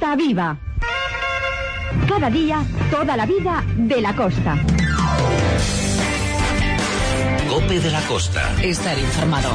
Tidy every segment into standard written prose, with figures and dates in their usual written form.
Costa Viva. Cada día, toda la vida de la costa. COPE de la Costa. Estar informado.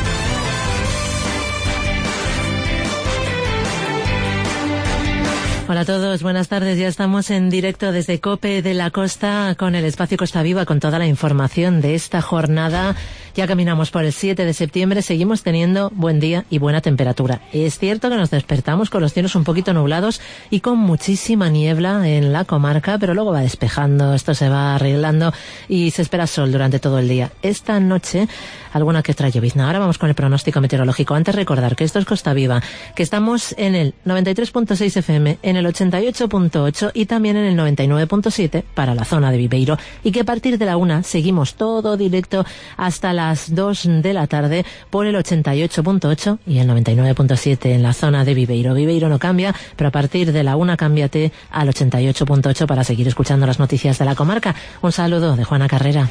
Hola a todos, buenas tardes. Ya estamos en directo desde COPE de la Costa con el espacio Costa Viva, con toda la información de esta jornada. Ya caminamos por el 7 de septiembre, seguimos teniendo buen día y buena temperatura. Es cierto que nos despertamos con los cielos un poquito nublados y con muchísima niebla en la comarca, pero luego va despejando, esto se va arreglando y se espera sol durante todo el día. Esta noche, alguna que otra llovizna. Ahora vamos con el pronóstico meteorológico. Antes recordar que esto es Costa Viva, que estamos en el 93.6 FM, en el 88.8 y también en el 99.7 para la zona de Viveiro, y que a partir de la 1 seguimos todo directo hasta las 2 de la tarde por el 88.8 y el 99.7 en la zona de Viveiro. Viveiro no cambia, pero a partir de la 1 cámbiate al 88.8 para seguir escuchando las noticias de la comarca. Un saludo de Juana Carrera.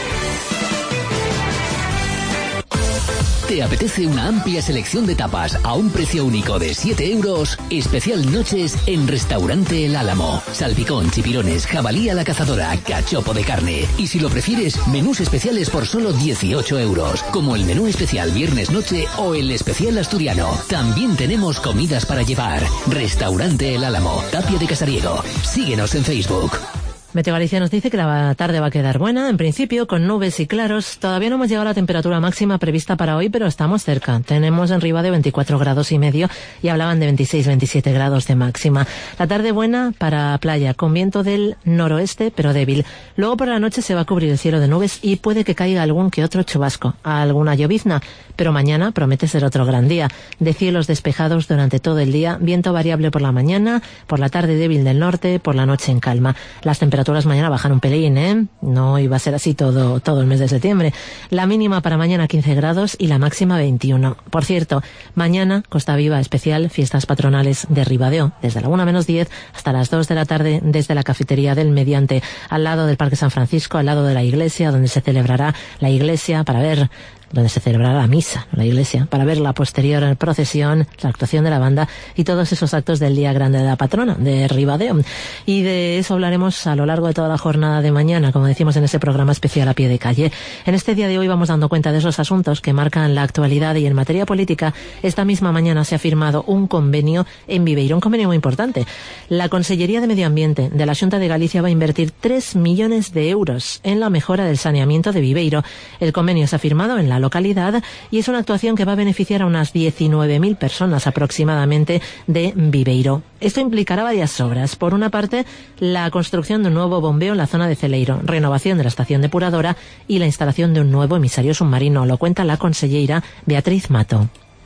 ¿Te apetece una amplia selección de tapas a un precio único de 7 euros? Especial noches en Restaurante El Álamo. Salpicón, chipirones, jabalí a la cazadora, cachopo de carne. Y si lo prefieres, menús especiales por solo 18 euros. Como el menú especial viernes noche o el especial asturiano. También tenemos comidas para llevar. Restaurante El Álamo, Tapia de Casariego. Síguenos en Facebook. Meteo Galicia nos dice que la tarde va a quedar buena, en principio con nubes y claros. Todavía no hemos llegado a la temperatura máxima prevista para hoy, pero estamos cerca. Tenemos en Ribadeo 24 grados y medio y hablaban de 26-27 grados de máxima. La tarde buena para playa, con viento del noroeste, pero débil. Luego por la noche se va a cubrir el cielo de nubes y puede que caiga algún que otro chubasco, alguna llovizna, pero mañana promete ser otro gran día. De cielos despejados durante todo el día, viento variable por la mañana, por la tarde débil del norte, por la noche en calma. Las temperaturas mañana bajan un pelín, No iba a ser así todo el mes de septiembre. La mínima para mañana 15 grados y la máxima 21. Por cierto, mañana Costa Viva especial, fiestas patronales de Ribadeo, desde la 1 menos 10 hasta las 2 de la tarde, desde la cafetería del Mediante, al lado del Parque San Francisco, al lado de la iglesia, donde se celebrará la iglesia donde se celebrará la misa, la iglesia, para ver la posterior procesión, la actuación de la banda y todos esos actos del Día Grande de la Patrona de Ribadeo. Y de eso hablaremos a lo largo de toda la jornada de mañana, como decimos en ese programa especial A Pie de Calle. En este día de hoy vamos dando cuenta de esos asuntos que marcan la actualidad, y en materia política, esta misma mañana se ha firmado un convenio en Viveiro, un convenio muy importante. La Consellería de Medio Ambiente de la Xunta de Galicia va a invertir 3 millones de euros en la mejora del saneamiento de Viveiro. El convenio se ha firmado en la localidad y es una actuación que va a beneficiar a unas 19.000 personas aproximadamente de Viveiro. Esto implicará varias obras. Por una parte, la construcción de un nuevo bombeo en la zona de Celeiro, renovación de la estación depuradora y la instalación de un nuevo emisario submarino. Lo cuenta la conselleira Beatriz Mato.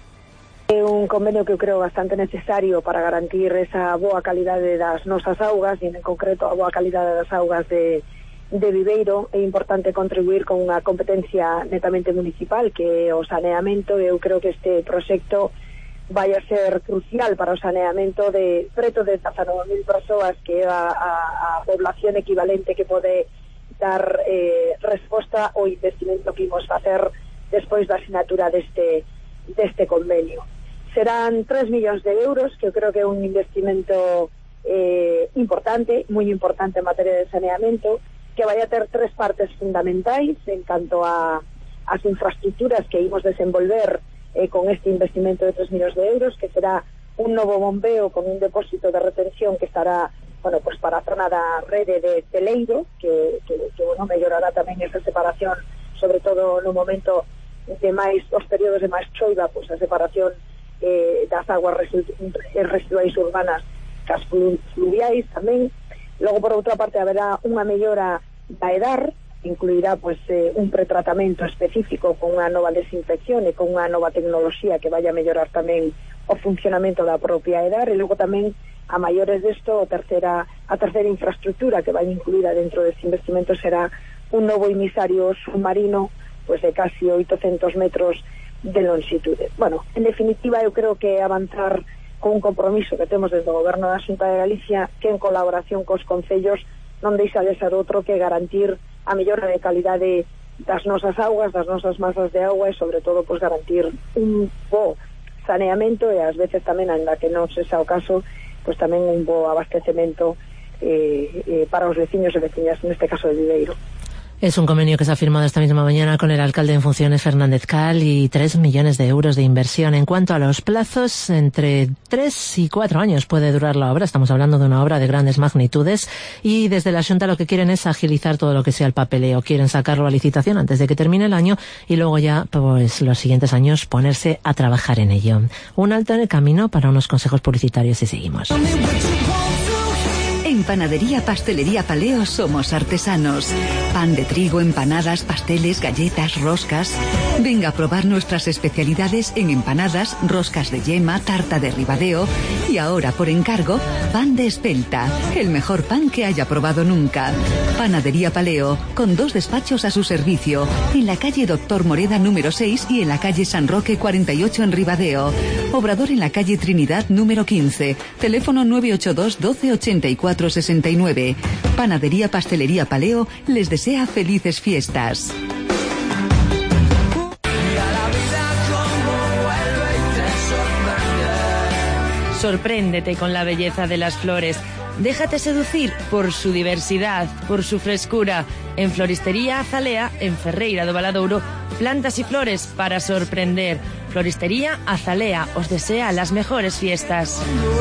Un convenio que eu creo bastante necesario para garantir esa boa calidade das nosas augas, e en concreto a boa calidade das augas de Viveiro. É importante contribuir con unha competencia netamente municipal, que é o saneamento. Eu creo que este proxecto vai a ser crucial para o saneamento de preto de 19.000 persoas, que é a población equivalente que pode dar resposta ao investimento que imos facer despois da asinatura deste convenio. Serán 3 millóns de euros, que eu creo que é un investimento importante, moi importante en materia de saneamento, que vai a ter 3 partes fundamentais en canto a as infraestructuras que imos desenvolver con este investimento de 3 millóns de euros, que será un novo bombeo con un depósito de retención que estará, pues para a zona da rede de Celeiro, que mellorará tamén esa separación, sobre todo no momento de os períodos de máis choiva, pues a separación das aguas residuais urbanas cas fluviais tamén. Logo, por outra parte, haberá unha mellora da EDAR, incluirá un pretratamento específico con unha nova desinfección e con unha nova tecnoloxía que vai a mellorar tamén o funcionamento da propia EDAR. E logo tamén, a maiores desto, a terceira infraestructura que vai incluída dentro deste investimento será un novo emisario submarino de casi 800 metros de longitude. Bueno, en definitiva, eu creo que avanzar con un compromiso que temos desde o Goberno da Xunta de Galicia, que en colaboración cos concellos non deixa de ser outro que garantir a mellora de calidade das nosas augas, das nosas masas de agua, e sobre todo garantir un bo saneamento, e ás veces tamén, ainda que non sexa o caso, pois tamén un bo abastecemento para os veciños e veciñas, neste caso de Viveiro. Es un convenio que se ha firmado esta misma mañana con el alcalde en funciones, Fernández Cal, y 3 millones de euros de inversión. En cuanto a los plazos, entre 3 y 4 años puede durar la obra. Estamos hablando de una obra de grandes magnitudes y desde la Xunta lo que quieren es agilizar todo lo que sea el papeleo. Quieren sacarlo a licitación antes de que termine el año y luego ya, pues los siguientes años, ponerse a trabajar en ello. Un alto en el camino para unos consejos publicitarios y seguimos. En Panadería Pastelería Paleo somos artesanos. Pan de trigo, empanadas, pasteles, galletas, roscas. Venga a probar nuestras especialidades en empanadas, roscas de yema, tarta de ribadeo y ahora por encargo, pan de espelta, el mejor pan que haya probado nunca. Panadería Paleo, con 2 despachos a su servicio, en la calle Doctor Moreda número 6 y en la calle San Roque 48 en Ribadeo. Obrador en la calle Trinidad número 15, teléfono 982 12 84 69. Panadería Pastelería Paleo les desea felices fiestas. Sorpréndete con la belleza de las flores. Déjate seducir por su diversidad, por su frescura. En Floristería Azalea, en Ferreira do Valadouro, plantas y flores para sorprender. Floristería Azalea os desea las mejores fiestas.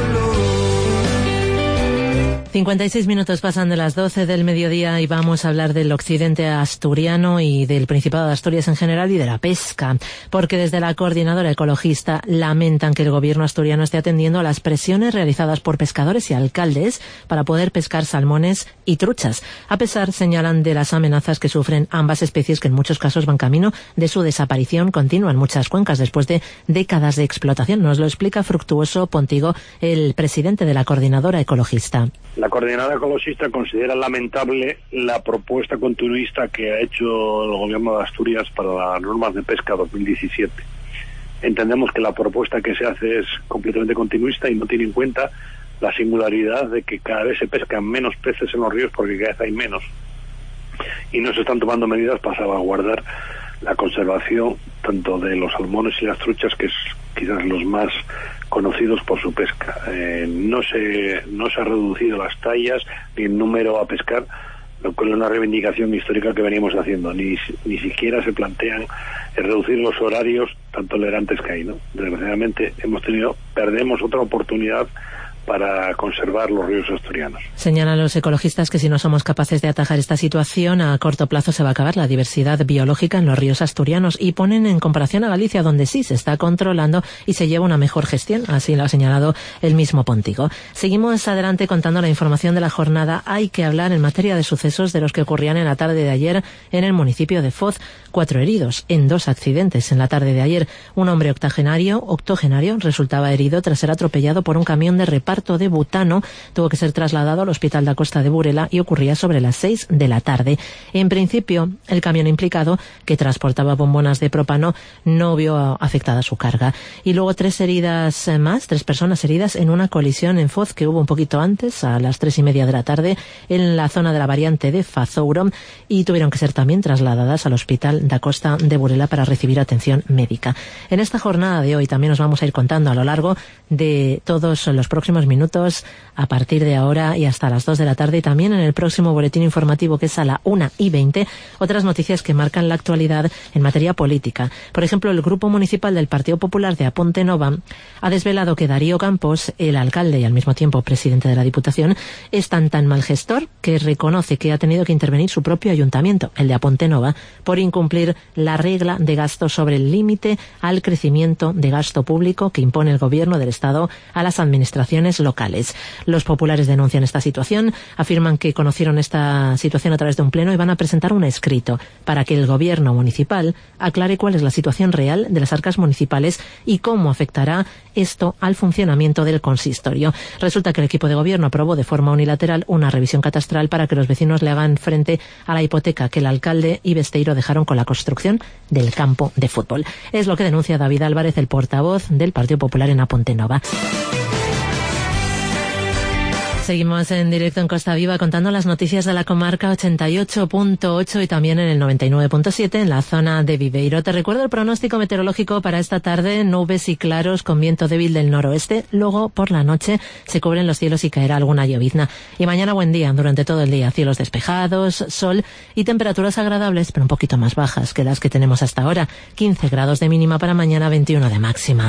56 minutos pasan de las 12 del mediodía y vamos a hablar del occidente asturiano y del Principado de Asturias en general y de la pesca, porque desde la Coordinadora Ecologista lamentan que el gobierno asturiano esté atendiendo a las presiones realizadas por pescadores y alcaldes para poder pescar salmones y truchas, a pesar, señalan, de las amenazas que sufren ambas especies que en muchos casos van camino de su desaparición continua en muchas cuencas después de décadas de explotación. Nos lo explica Fructuoso Pontigo, el presidente de la Coordinadora Ecologista. La Coordinadora Ecologista considera lamentable la propuesta continuista que ha hecho el Gobierno de Asturias para las normas de pesca 2017. Entendemos que la propuesta que se hace es completamente continuista y no tiene en cuenta la singularidad de que cada vez se pescan menos peces en los ríos porque cada vez hay menos. Y no se están tomando medidas para salvaguardar la conservación tanto de los salmones y las truchas, que es quizás los más conocidos por su pesca. No se ha reducido las tallas ni el número a pescar, lo cual es una reivindicación histórica que venimos haciendo. Ni siquiera se plantean reducir los horarios tan tolerantes que hay, ¿no? Desgraciadamente perdemos otra oportunidad para conservar los ríos asturianos. Señalan los ecologistas que si no somos capaces de atajar esta situación, a corto plazo se va a acabar la diversidad biológica en los ríos asturianos y ponen en comparación a Galicia, donde sí se está controlando y se lleva una mejor gestión, así lo ha señalado el mismo Pontigo. Seguimos adelante contando la información de la jornada. Hay que hablar en materia de sucesos de los que ocurrían en la tarde de ayer en el municipio de Foz. 4 heridos en 2 accidentes en la tarde de ayer. Un hombre octogenario resultaba herido tras ser atropellado por un camión de reparto de butano. Tuvo que ser trasladado al Hospital da Costa de Burela y ocurría sobre las 6 de la tarde. En principio, el camión implicado, que transportaba bombonas de propano, no vio afectada su carga. Y luego 3 personas heridas en una colisión en Foz que hubo un poquito antes, a las 3:30 de la tarde, en la zona de la variante de Fazouro, y tuvieron que ser también trasladadas al Hospital da Costa de Burela para recibir atención médica. En esta jornada de hoy también os vamos a ir contando a lo largo de todos los próximos minutos, a partir de ahora y hasta las 2 de la tarde, y también en el próximo boletín informativo, que es a la 1:20, otras noticias que marcan la actualidad en materia política. Por ejemplo, el Grupo Municipal del Partido Popular de A Ponte Nova ha desvelado que Darío Campos, el alcalde y al mismo tiempo presidente de la Diputación, es tan mal gestor que reconoce que ha tenido que intervenir su propio ayuntamiento, el de A Ponte Nova, por incumplir la regla de gasto sobre el límite al crecimiento de gasto público que impone el Gobierno del Estado a las administraciones locales. Los populares denuncian esta situación, afirman que conocieron esta situación a través de un pleno y van a presentar un escrito para que el Gobierno municipal aclare cuál es la situación real de las arcas municipales y cómo afectará esto al funcionamiento del consistorio. Resulta que el equipo de Gobierno aprobó de forma unilateral una revisión catastral para que los vecinos le hagan frente a la hipoteca que el alcalde y Besteiro dejaron con la construcción del campo de fútbol. Es lo que denuncia David Álvarez, el portavoz del Partido Popular en A Ponte Nova. Seguimos en directo en Costa Viva contando las noticias de la comarca 88.8 y también en el 99.7 en la zona de Viveiro. Te recuerdo el pronóstico meteorológico para esta tarde: nubes y claros con viento débil del noroeste. Luego, por la noche, se cubren los cielos y caerá alguna llovizna. Y mañana buen día, durante todo el día. Cielos despejados, sol y temperaturas agradables, pero un poquito más bajas que las que tenemos hasta ahora. 15 grados de mínima para mañana, 21 de máxima.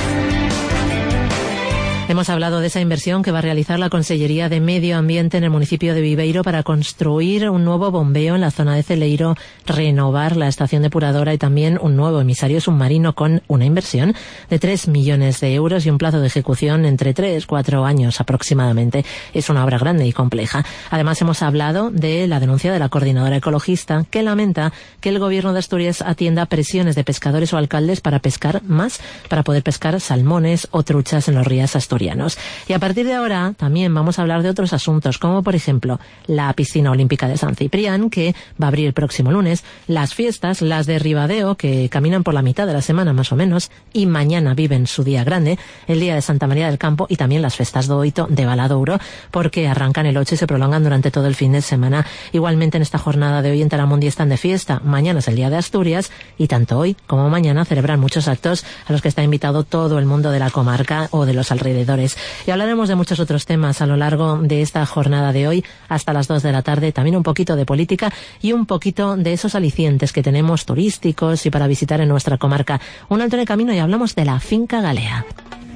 Hemos hablado de esa inversión que va a realizar la Consellería de Medio Ambiente en el municipio de Viveiro para construir un nuevo bombeo en la zona de Celeiro, renovar la estación depuradora y también un nuevo emisario submarino con una inversión de 3 millones de euros y un plazo de ejecución entre 3-4 años aproximadamente. Es una obra grande y compleja. Además, hemos hablado de la denuncia de la coordinadora ecologista, que lamenta que el gobierno de Asturias atienda presiones de pescadores o alcaldes para pescar más, para poder pescar salmones o truchas en los ríos asturianos. Y a partir de ahora también vamos a hablar de otros asuntos, como por ejemplo la piscina olímpica de San Ciprián, que va a abrir el próximo lunes, las fiestas, las de Ribadeo, que caminan por la mitad de la semana más o menos, y mañana viven su día grande, el día de Santa María del Campo, y también las festas do Oito de Valadouro, porque arrancan el 8 y se prolongan durante todo el fin de semana. Igualmente en esta jornada de hoy en Taramundi están de fiesta. Mañana es el día de Asturias y tanto hoy como mañana celebran muchos actos a los que está invitado todo el mundo de la comarca o de los alrededores. Y hablaremos de muchos otros temas a lo largo de esta jornada de hoy hasta las 2 de la tarde, también un poquito de política y un poquito de esos alicientes que tenemos turísticos y para visitar en nuestra comarca. Un alto en el camino y hablamos de la Finca Galea.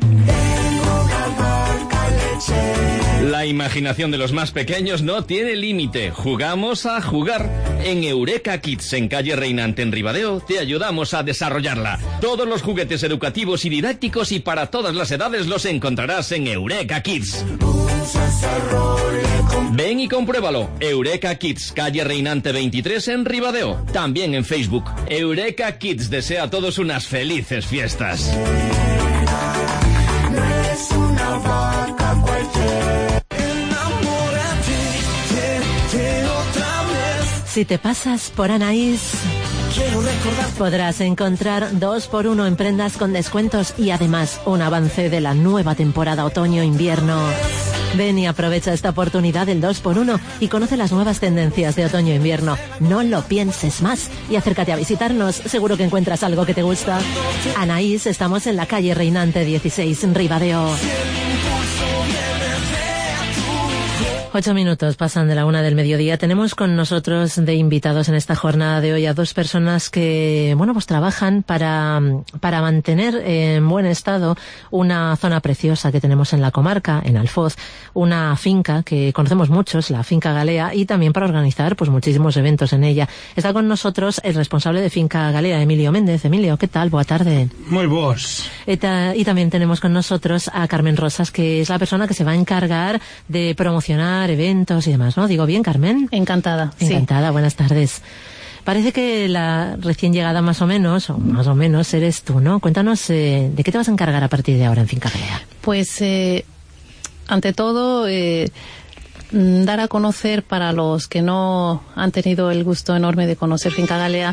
La imaginación de los más pequeños no tiene límite. Jugamos a jugar. En Eureka Kids, en calle Reinante, en Ribadeo, te ayudamos a desarrollarla. Todos los juguetes educativos y didácticos y para todas las edades los encontrarás en Eureka Kids. Ven y compruébalo. Eureka Kids, calle Reinante 23, en Ribadeo. También en Facebook. Eureka Kids desea a todos unas felices fiestas. No es una vaca cualquiera. Si te pasas por Anaís, podrás encontrar 2x1 en prendas con descuentos y además un avance de la nueva temporada otoño-invierno. Ven y aprovecha esta oportunidad del 2x1 y conoce las nuevas tendencias de otoño-invierno. No lo pienses más y acércate a visitarnos. Seguro que encuentras algo que te gusta. Anaís, estamos en la calle Reinante 16, en Ribadeo. 8 minutos pasan de la 1 del mediodía. Tenemos con nosotros de invitados en esta jornada de hoy a dos personas que, bueno, pues trabajan para mantener en buen estado una zona preciosa que tenemos en la comarca, en Alfoz, una finca que conocemos muchos, la Finca Galea, y también para organizar pues muchísimos eventos en ella. Está con nosotros el responsable de Finca Galea, Emilio Méndez. Emilio, ¿qué tal? Boa tarde. Muy buenos. Y también tenemos con nosotros a Carmen Rosas, que es la persona que se va a encargar de promocionar eventos y demás, ¿no? Digo bien, Carmen. Encantada. Encantada, sí. Buenas tardes. Parece que la recién llegada más o menos eres tú, ¿no? Cuéntanos de qué te vas a encargar a partir de ahora en Finca Galea. Pues ante todo dar a conocer para los que no han tenido el gusto enorme de conocer Finca Galea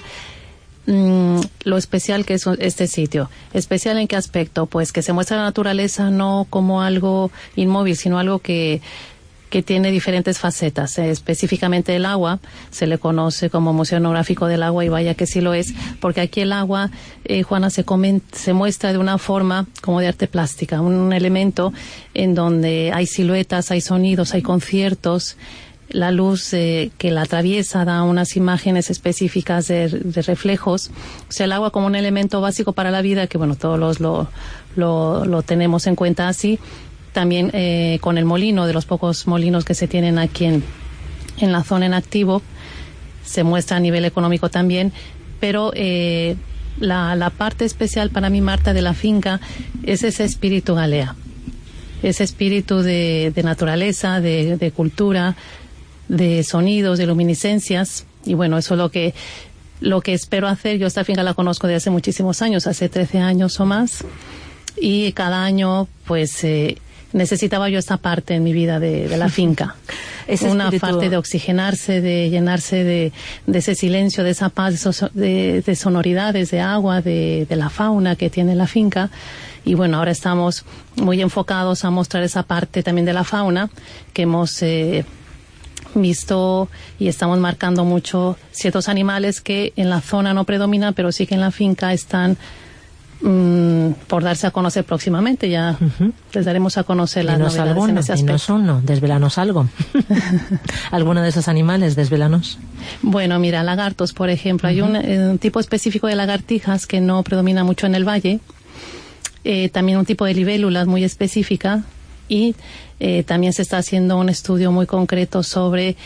lo especial que es este sitio. ¿Especial en qué aspecto? Pues que se muestra la naturaleza no como algo inmóvil, sino algo que tiene diferentes facetas. Específicamente el agua, se le conoce como Museo Etnográfico del Agua, y vaya que sí lo es, porque aquí el agua, Juana, se muestra de una forma como de arte plástica, un elemento en donde hay siluetas, hay sonidos, hay conciertos. La luz que la atraviesa da unas imágenes específicas de reflejos. O sea, el agua como un elemento básico para la vida, que bueno, todos lo tenemos en cuenta así. También con el molino, de los pocos molinos que se tienen aquí en la zona en activo, se muestra a nivel económico también, pero la parte especial para mí, Marta, de la finca es ese espíritu galea, ese espíritu de naturaleza, de cultura, de sonidos, de luminiscencias, y bueno, eso es lo que espero hacer. Yo esta finca la conozco desde hace muchísimos años, hace 13 años o más, y cada año pues necesitaba yo esta parte en mi vida de la finca. Una parte de oxigenarse, de llenarse de ese silencio, de esa paz, de sonoridades, de agua, de la fauna que tiene la finca. Y bueno, ahora estamos muy enfocados a mostrar esa parte también de la fauna que hemos visto, y estamos marcando mucho ciertos animales que en la zona no predominan, pero sí que en la finca están por darse a conocer próximamente. Ya les daremos a conocer las novedades en ese aspecto. Desvélanos algo. ¿Alguno de esos animales? Desvélanos. Bueno, mira, lagartos, por ejemplo. Hay un tipo específico de lagartijas que no predomina mucho en el valle. También un tipo de libélulas muy específica, y también se está haciendo un estudio muy concreto sobre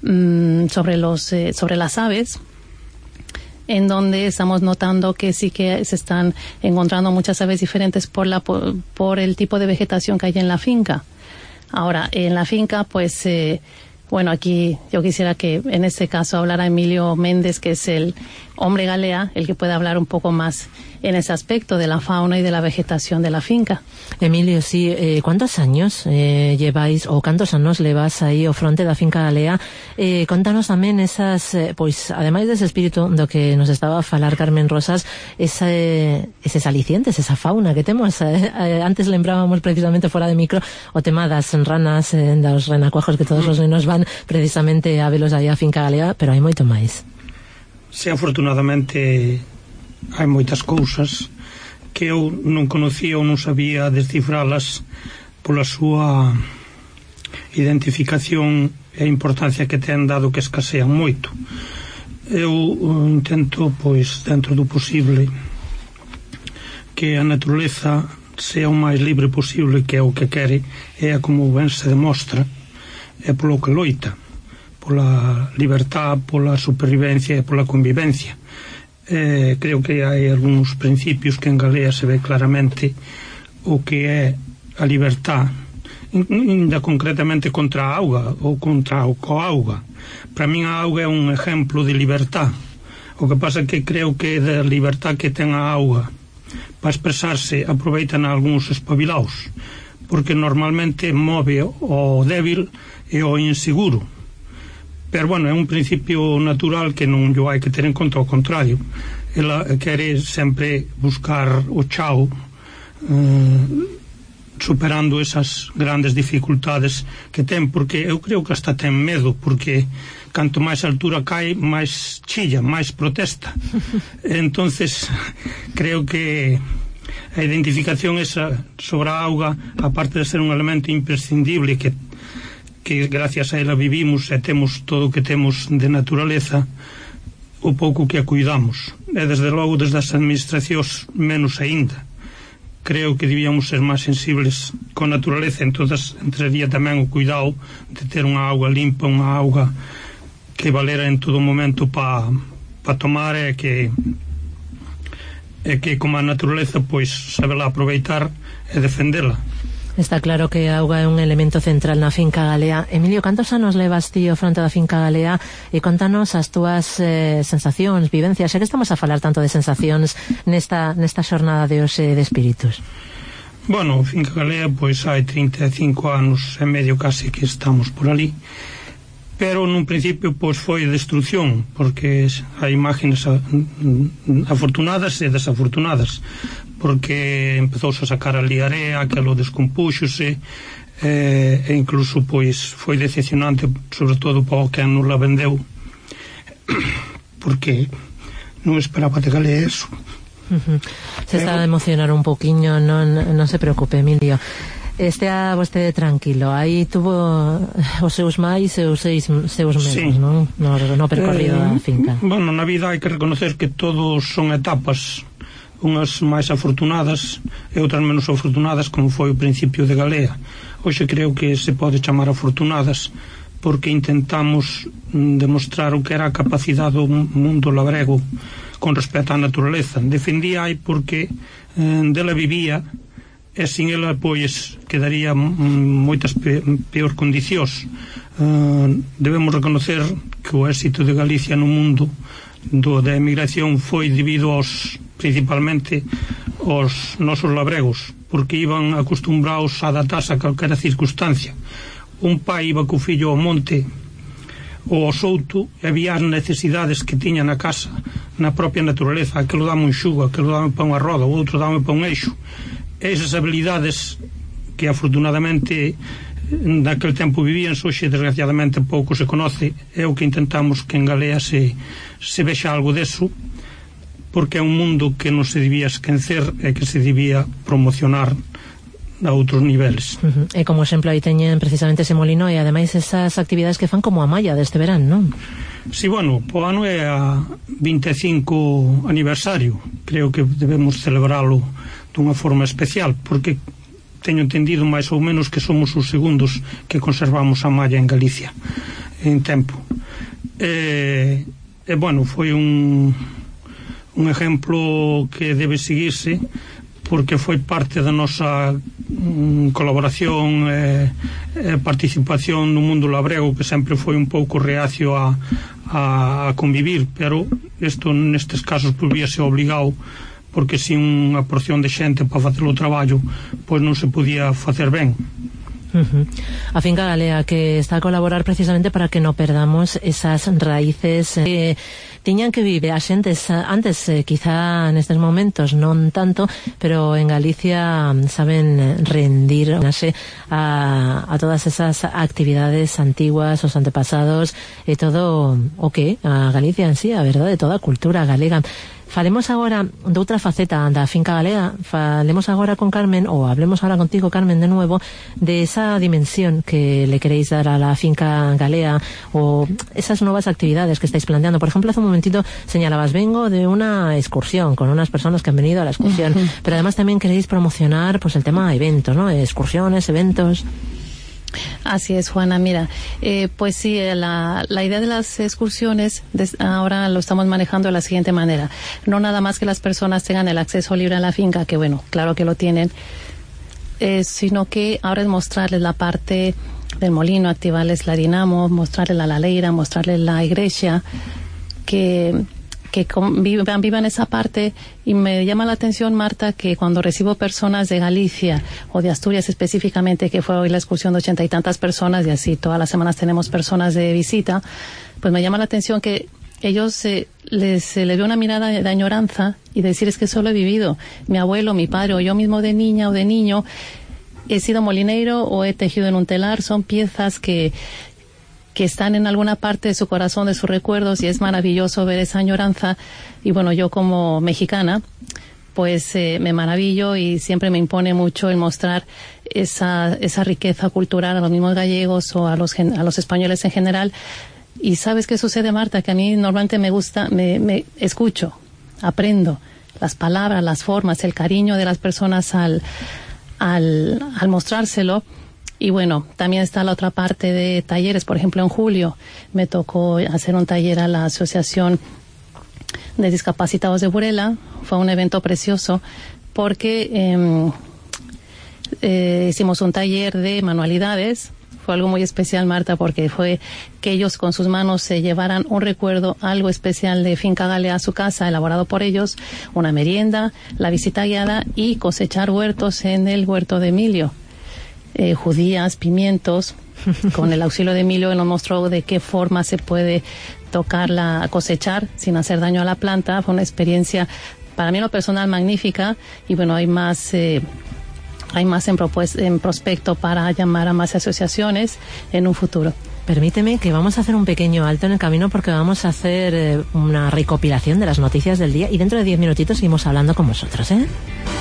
las aves, en donde estamos notando que sí que se están encontrando muchas aves diferentes por el tipo de vegetación que hay en la finca. Ahora, en la finca, pues, bueno, aquí yo quisiera que en este caso hablara Emilio Méndez, que es el hombre galea, el que puede hablar un poco más en ese aspecto de la fauna y de la vegetación de la finca. Emilio, sí, ¿cuántos años lleváis, o cuántos años levas aí ao fronte da finca galea? Contanos tamén esas, pois, ademais dese espírito do que nos estaba a falar Carmen Rosas, eses alicientes, esa fauna que temos. Antes lembrábamos precisamente fora de micro o tema das ranas, dos renacuajos que todos os nenos van precisamente a velos aí a finca galea, pero hai moito máis. Sí, afortunadamente hai moitas cousas que eu non conocía ou non sabía descifralas pola súa identificación e a importancia que ten, dado que escasean moito. Eu intento, pois, dentro do posible, que a natureza sea o máis libre posible, que é o que quere, é como ben se demostra, é polo que loita, pola libertad, pola supervivencia e pola convivencia. Creo que hai algúns principios que en Galea se ve claramente o que é a libertad, ainda concretamente contra a auga ou contra o coauga. Para min a auga é un exemplo de libertad. O que pasa é que creo que da libertad que ten a auga para expresarse aproveitan algúns espabilaos, porque normalmente move o débil e o inseguro. Pero, bueno, é un principio natural que non yo hai que ter en conta, ao contrario. Ela quere sempre buscar o chao, superando esas grandes dificultades que ten, porque eu creo que hasta ten medo, porque canto máis altura cae, máis chilla, máis protesta. Entonces, creo que a identificación esa sobre a auga, aparte de ser un elemento imprescindible que gracias a ela vivimos e temos todo o que temos de naturaleza, o pouco que a cuidamos, e desde logo desde as administracións menos aínda. Creo que debíamos ser máis sensibles con a naturaleza. Entonces entraría tamén o cuidado de ter unha auga limpa, unha auga que valera en todo momento para tomar, e que como a naturaleza, pois, sabela aproveitar e defendela. Está claro que a auga é un elemento central na finca galea. Emilio, cantos anos levas ti ao fronte da finca galea, e contanos as túas sensacións, vivencias, xa que estamos a falar tanto de sensacións nesta xornada de hoxe de espíritus? Bueno, finca galea, pois hai 35 anos e medio casi que estamos por ali, pero nun principio pois foi destrucción, porque hai imágenes afortunadas e desafortunadas, porque empezouse a sacar ali area, aquelo descompúxose, e incluso pois foi decepcionante, sobre todo para o que nos la vendeu, porque non esperaba de Galea eso. Se está a emocionar un poquinho, non se preocupe, Emilio. Estea vostede tranquilo, aí tuvo os seus máis e os seus menos, sí, non? No percorrido da finca. Bueno, na vida hai que reconocer que todos son etapas, unhas máis afortunadas e outras menos afortunadas, como foi o principio de Galea. Hoxe creo que se pode chamar afortunadas, porque intentamos demostrar o que era a capacidade do mundo labrego con respecto á naturaleza. Defendía aí porque dela vivía, e sin ela pois quedaría moitas peor condicións. Debemos reconocer que o éxito de Galicia no mundo da emigración foi debido principalmente aos nosos labregos, porque iban acostumbrados a adaptarse a calquera circunstancia. Un pai iba co fillo ao monte ou ao souto e había as necesidades que tiña na casa, na propia naturaleza. Aquilo dame un xugo, aquilo dame pa unha roda, o outro dame pa un eixo. Esas habilidades que afortunadamente naquele tempo vivían, hoxe desgraciadamente pouco se conoce. É o que intentamos que en Galea se vexa algo deso, porque é un mundo que non se debía esquecer e que se debía promocionar a outros niveles. E como exemplo aí teñen precisamente ese molino e ademais esas actividades que fan como a malla deste verán, non? Si, bueno, o ano é a 25 aniversario. Creo que debemos celebralo dunha forma especial, porque teño entendido máis ou menos que somos os segundos que conservamos a malla en Galicia en tempo. Bueno, foi un exemplo que debe seguirse, porque foi parte da nosa colaboración e participación no mundo labrego, que sempre foi un pouco reacio a convivir, pero isto nestes casos podíase obligado, porque sin unha porción de xente para facer o traballo, pois non se podía facer ben. A Finca Galea, que está a colaborar precisamente para que non perdamos esas raíces que tiñan que vivir a xentes antes, quizá nestes momentos non tanto, pero en Galicia saben rendir a todas esas actividades antiguas, os antepasados e todo o que a Galicia en sí, a verdade, toda a cultura galega. Falemos agora de outra faceta da Finca Galea. Falemos agora con Carmen, ou hablemos agora contigo, Carmen, de nuevo, de esa dimensión que le queréis dar a la Finca Galea, o esas nuevas actividades que estáis planteando. Por ejemplo, hace un momentito señalabas, vengo de una excursión con unas personas que han venido a la excursión, pero además también queréis promocionar pues el tema de eventos, ¿no? Excursiones, eventos. Así es, Juana. Mira, pues sí, la idea de las excursiones ahora lo estamos manejando de la siguiente manera. No nada más que las personas tengan el acceso libre a la finca, que bueno, claro que lo tienen, sino que ahora es mostrarles la parte del molino, activarles la dinamo, mostrarles la laleira, mostrarles la iglesia, que vivan esa parte. Y me llama la atención, Marta, que cuando recibo personas de Galicia o de Asturias específicamente, que fue hoy la excursión de 80 y tantas personas, y así todas las semanas tenemos personas de visita, pues me llama la atención que ellos les ve una mirada de añoranza y decir, es que solo he vivido, mi abuelo, mi padre o yo mismo de niña o de niño he sido molinero o he tejido en un telar. Son piezas que están en alguna parte de su corazón, de sus recuerdos, y es maravilloso ver esa añoranza. Y bueno, yo como mexicana, pues me maravillo y siempre me impone mucho el mostrar esa riqueza cultural a los mismos gallegos o a los españoles en general. Y ¿sabes qué sucede, Marta? Que a mí normalmente me gusta, me escucho, aprendo las palabras, las formas, el cariño de las personas al mostrárselo. Y bueno, también está la otra parte de talleres. Por ejemplo, en julio me tocó hacer un taller a la Asociación de Discapacitados de Burela. Fue un evento precioso porque hicimos un taller de manualidades. Fue algo muy especial, Marta, porque fue que ellos con sus manos se llevaran un recuerdo, algo especial de Finca Galea a su casa, elaborado por ellos, una merienda, la visita guiada y cosechar huertos en el huerto de Emilio. Judías, pimientos. Con el auxilio de Emilio nos mostró de qué forma se puede cosechar sin hacer daño a la planta. Fue una experiencia para mí en lo personal magnífica, y bueno, hay más en prospecto para llamar a más asociaciones en un futuro. Permíteme que vamos a hacer un pequeño alto en el camino, porque vamos a hacer una recopilación de las noticias del día, y dentro de 10 minutitos seguimos hablando con vosotros, ¿eh?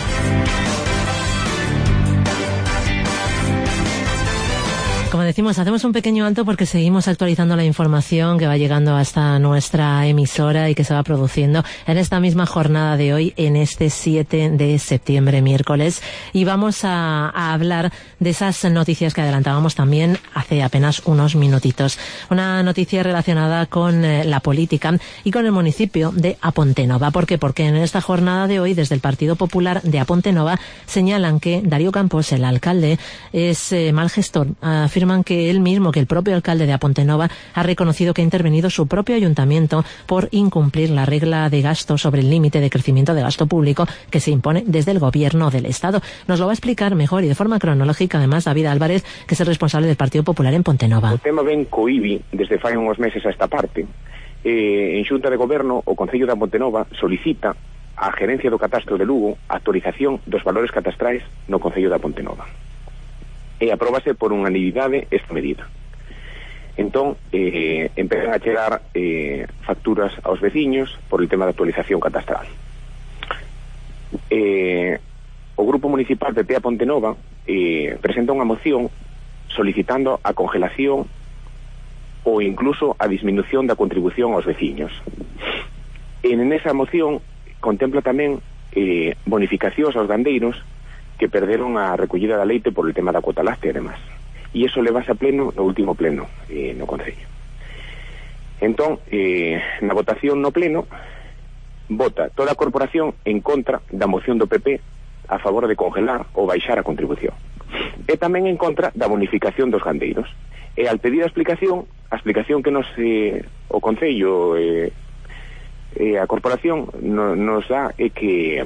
Como decimos, hacemos un pequeño alto porque seguimos actualizando la información que va llegando hasta nuestra emisora y que se va produciendo en esta misma jornada de hoy, en este 7 de septiembre, miércoles. Y vamos a hablar de esas noticias que adelantábamos también hace apenas unos minutitos. Una noticia relacionada con la política y con el municipio de Apontenova. ¿Por qué? Porque en esta jornada de hoy, desde el Partido Popular de Apontenova, señalan que Darío Campos, el alcalde, es mal gestor. Afirman afirman que él mismo, que el propio alcalde de Apontenova, ha reconocido que ha intervenido su propio ayuntamiento por incumplir la regla de gasto sobre el límite de crecimiento de gasto público que se impone desde el gobierno del Estado. Nos lo va a explicar mejor y de forma cronológica, además, David Álvarez, que es el responsable del Partido Popular en Pontenova. O tema ven co IBI desde fai uns meses a esta parte. En Xunta de Goberno, o Concello de Pontenova solicita á Gerencia do Catastro de Lugo a actualización dos valores catastrais no Concello de Pontenova. E apróbase por unanimidade esta medida. Entón, empezan a chegar facturas aos veciños por el tema de actualización catastral. O Grupo Municipal de Tea Pontenova presenta unha moción solicitando a congelación ou incluso a disminución da contribución aos veciños. En esa moción contempla tamén bonificacións aos gandeiros que perderon a recollida da leite por el tema da cuota láctea e demás. E iso levase a pleno no último pleno no Concello. Entón, na votación no pleno, vota toda a corporación en contra da moción do PP a favor de congelar ou baixar a contribución. E tamén en contra da bonificación dos gandeiros. E al pedir a explicación que nos o Concello a corporación nos dá é que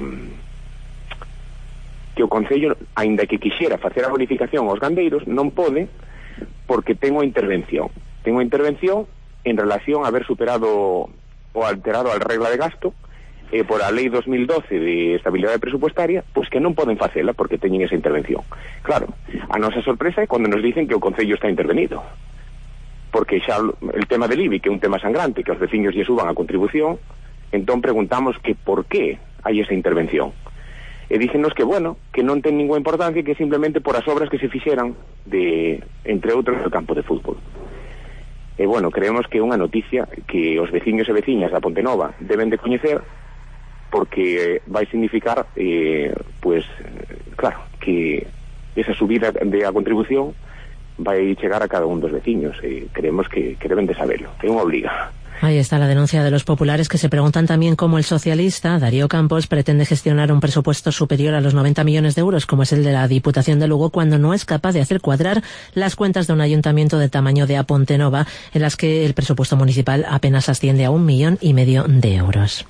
o Concello, aínda que quixera facer a bonificación aos gandeiros, non pode porque ten unha intervención. Ten unha intervención en relación a haber superado ou alterado a regla de gasto por a Lei 2012 de Estabilidade Presupuestaria, pois que non poden facela porque teñen esa intervención. Claro, a nosa sorpresa é cando nos dicen que o Concello está intervenido, porque xa el tema del IBI, que é un tema sangrante, que os veciños lle suban a contribución, entón preguntamos que por qué hai esa intervención. E dícenos que, bueno, que non ten ninguna importancia, que simplemente por as obras que se fixeran entre outros, do campo de fútbol. E, bueno, creemos que é unha noticia que os veciños e veciñas da Pontenova deben de coñecer, porque vai significar, pues, claro, que esa subida de a contribución vai chegar a cada un dos veciños, e creemos que deben de saberlo, que é unha obliga. Ahí está la denuncia de los populares, que se preguntan también cómo el socialista Darío Campos pretende gestionar un presupuesto superior a los 90 millones de euros, como es el de la Diputación de Lugo, cuando no es capaz de hacer cuadrar las cuentas de un ayuntamiento de tamaño de Apontenova, en las que el presupuesto municipal apenas asciende a 1,5 millones de euros.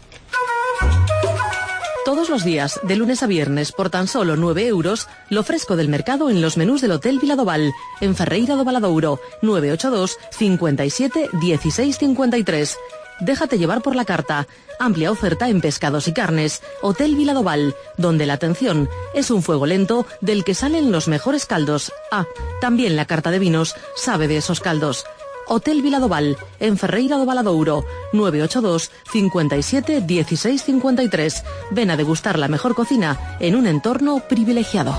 Todos los días, de lunes a viernes, por tan solo 9 euros, lo fresco del mercado en los menús del Hotel Viladoval, en Ferreira do Valadouro, 982 57 16 53. Déjate llevar por la carta. Amplia oferta en pescados y carnes. Hotel Viladoval, donde la atención es un fuego lento del que salen los mejores caldos. Ah, también la carta de vinos sabe de esos caldos. Hotel Viladoval, en Ferreira do Valadouro, 982 57 16 53. Ven a degustar la mejor cocina en un entorno privilegiado.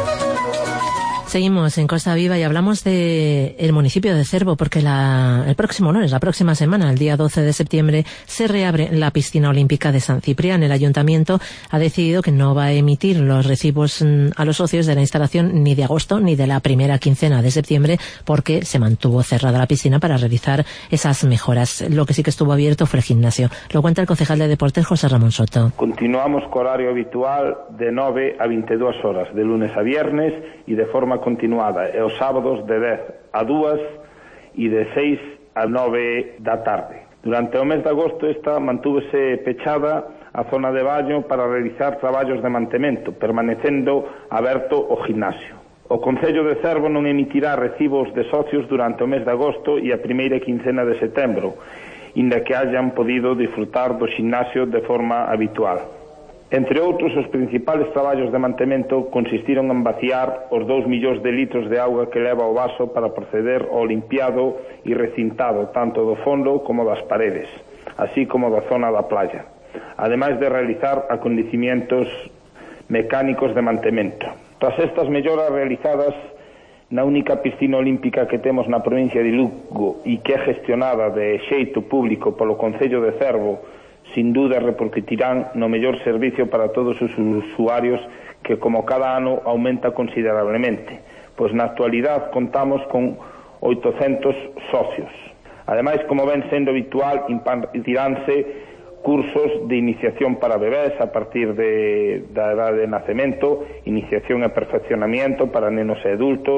Seguimos en Costa Viva y hablamos de el municipio de Cervo, porque el próximo lunes, la próxima semana, el día 12 de septiembre, se reabre la piscina olímpica de San Ciprián. El ayuntamiento ha decidido que no va a emitir los recibos a los socios de la instalación ni de agosto ni de la primera quincena de septiembre, porque se mantuvo cerrada la piscina para realizar esas mejoras. Lo que sí que estuvo abierto fue el gimnasio. Lo cuenta el concejal de Deportes, José Ramón Soto. Continuamos con horario habitual de 9 a 22 horas, de lunes a viernes, y de forma continuada, e os sábados de 10 a 2 e de 6 a 9 da tarde. Durante o mes de agosto esta mantúvese pechada a zona de baño para realizar traballos de mantemento, permanecendo aberto o gimnasio. O Concello de Cervo non emitirá recibos de socios durante o mes de agosto e a primeira quincena de setembro, inda que hayan podido disfrutar do gimnasio de forma habitual. Entre outros, os principales traballos de mantemento consistiron en vaciar os 2 millóns de litros de auga que leva o vaso para proceder ao limpiado e recintado tanto do fondo como das paredes, así como da zona da playa, ademais de realizar acontecimientos mecánicos de mantemento. Tras estas melloras realizadas na única piscina olímpica que temos na provincia de Lugo e que é gestionada de xeito público polo Concello de Cervo, sin duda repercutirán no mellor servicio para todos os usuarios, que como cada ano aumenta considerablemente, pois na actualidad contamos con 800 socios. Ademais, como ven sendo habitual, impartiránse cursos de iniciación para bebés a partir da edade de nacemento, iniciación e perfeccionamiento para nenos e adultos,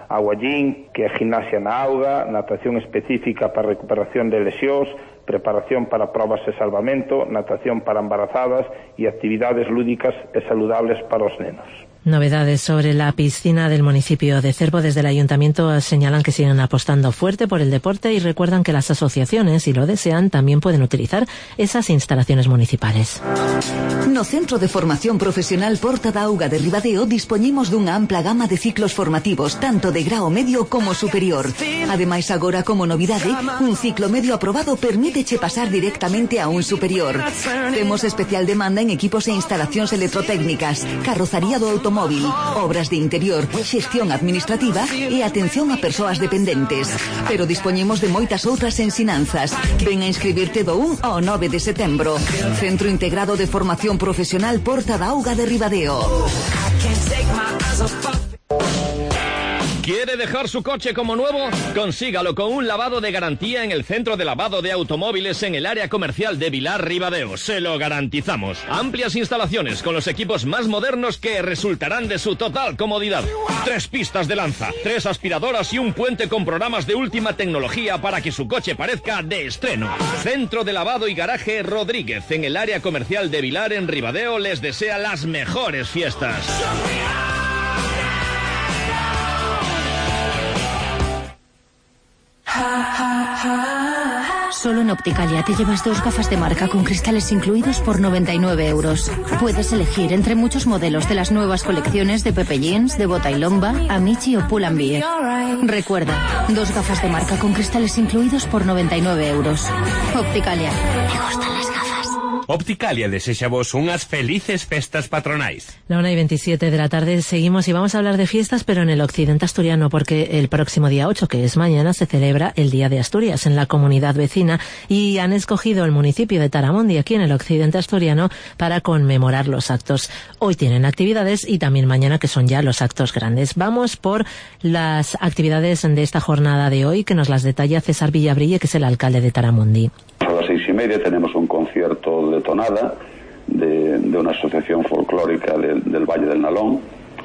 Aguallín, que é gimnasia na auga, natación específica para recuperación de lesións, preparación para probas e salvamento, natación para embarazadas e actividades lúdicas e saludables para os nenos. Novedades sobre la piscina del municipio de Cervo. Desde el ayuntamiento señalan que siguen apostando fuerte por el deporte y recuerdan que las asociaciones, si lo desean, también pueden utilizar esas instalaciones municipales. No Centro de Formación Profesional Porta da Auga de Ribadeo dispoñemos dunha ampla gama de ciclos formativos, tanto de grao medio como superior. Ademais, agora como novidade, un ciclo medio aprobado permíteche pasar directamente a un superior. Temos especial demanda en equipos e instalacións electrotécnicas, carrozaría do automóvil, obras de interior, xestión administrativa e atención a persoas dependentes. Pero dispoñemos de moitas outras ensinanzas. Ven a inscribirte do 1 ao 9 de setembro. Centro Integrado de Formación Profesional Porta da Auga de Ribadeo. ¿Quiere dejar su coche como nuevo? Consígalo con un lavado de garantía en el Centro de Lavado de Automóviles en el área comercial de Vilar Ribadeo. Se lo garantizamos. Amplias instalaciones con los equipos más modernos que resultarán de su total comodidad. 3 pistas de lanza, 3 aspiradoras y un puente con programas de última tecnología para que su coche parezca de estreno. Centro de Lavado y Garaje Rodríguez en el área comercial de Vilar en Ribadeo les desea las mejores fiestas. Solo en Opticalia te llevas 2 gafas de marca con cristales incluidos por 99 euros. Puedes elegir entre muchos modelos de las nuevas colecciones de Pepe Jeans, de Bota y Lomba, Amici o Pull&Bear. Recuerda, 2 gafas de marca con cristales incluidos por 99 euros. Opticalia. ¿Te gustan las gafas? Opticalia desecha vos unhas felices festas patronais. La 1:27 de la tarde seguimos y vamos a hablar de fiestas, pero en el occidente asturiano, porque el próximo día 8, que es mañana, se celebra el Día de Asturias en la comunidad vecina y han escogido el municipio de Taramundi, aquí en el occidente asturiano, para conmemorar los actos. Hoy tienen actividades y también mañana, que son ya los actos grandes. Vamos por las actividades de esta jornada de hoy, que nos las detalla César Villabrille, que es el alcalde de Taramundi. A las 6:30 tenemos un concierto de tonada de una asociación folclórica del Valle del Nalón.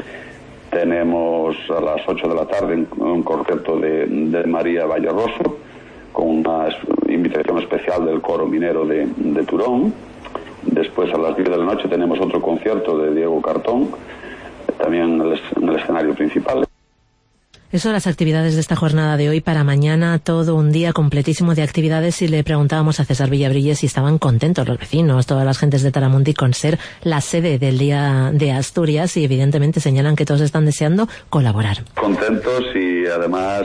Tenemos a las 8 de la tarde un concierto de María Valleroso con una invitación especial del coro minero de Turón. Después a las 10 de la noche tenemos otro concierto de Diego Cartón, también en el escenario principal. Eso son las actividades de esta jornada de hoy. Para mañana todo un día completísimo de actividades, y le preguntábamos a César Villabrille si estaban contentos los vecinos, todas las gentes de Taramundi, con ser la sede del Día de Asturias, y evidentemente señalan que todos están deseando colaborar. Contentos y además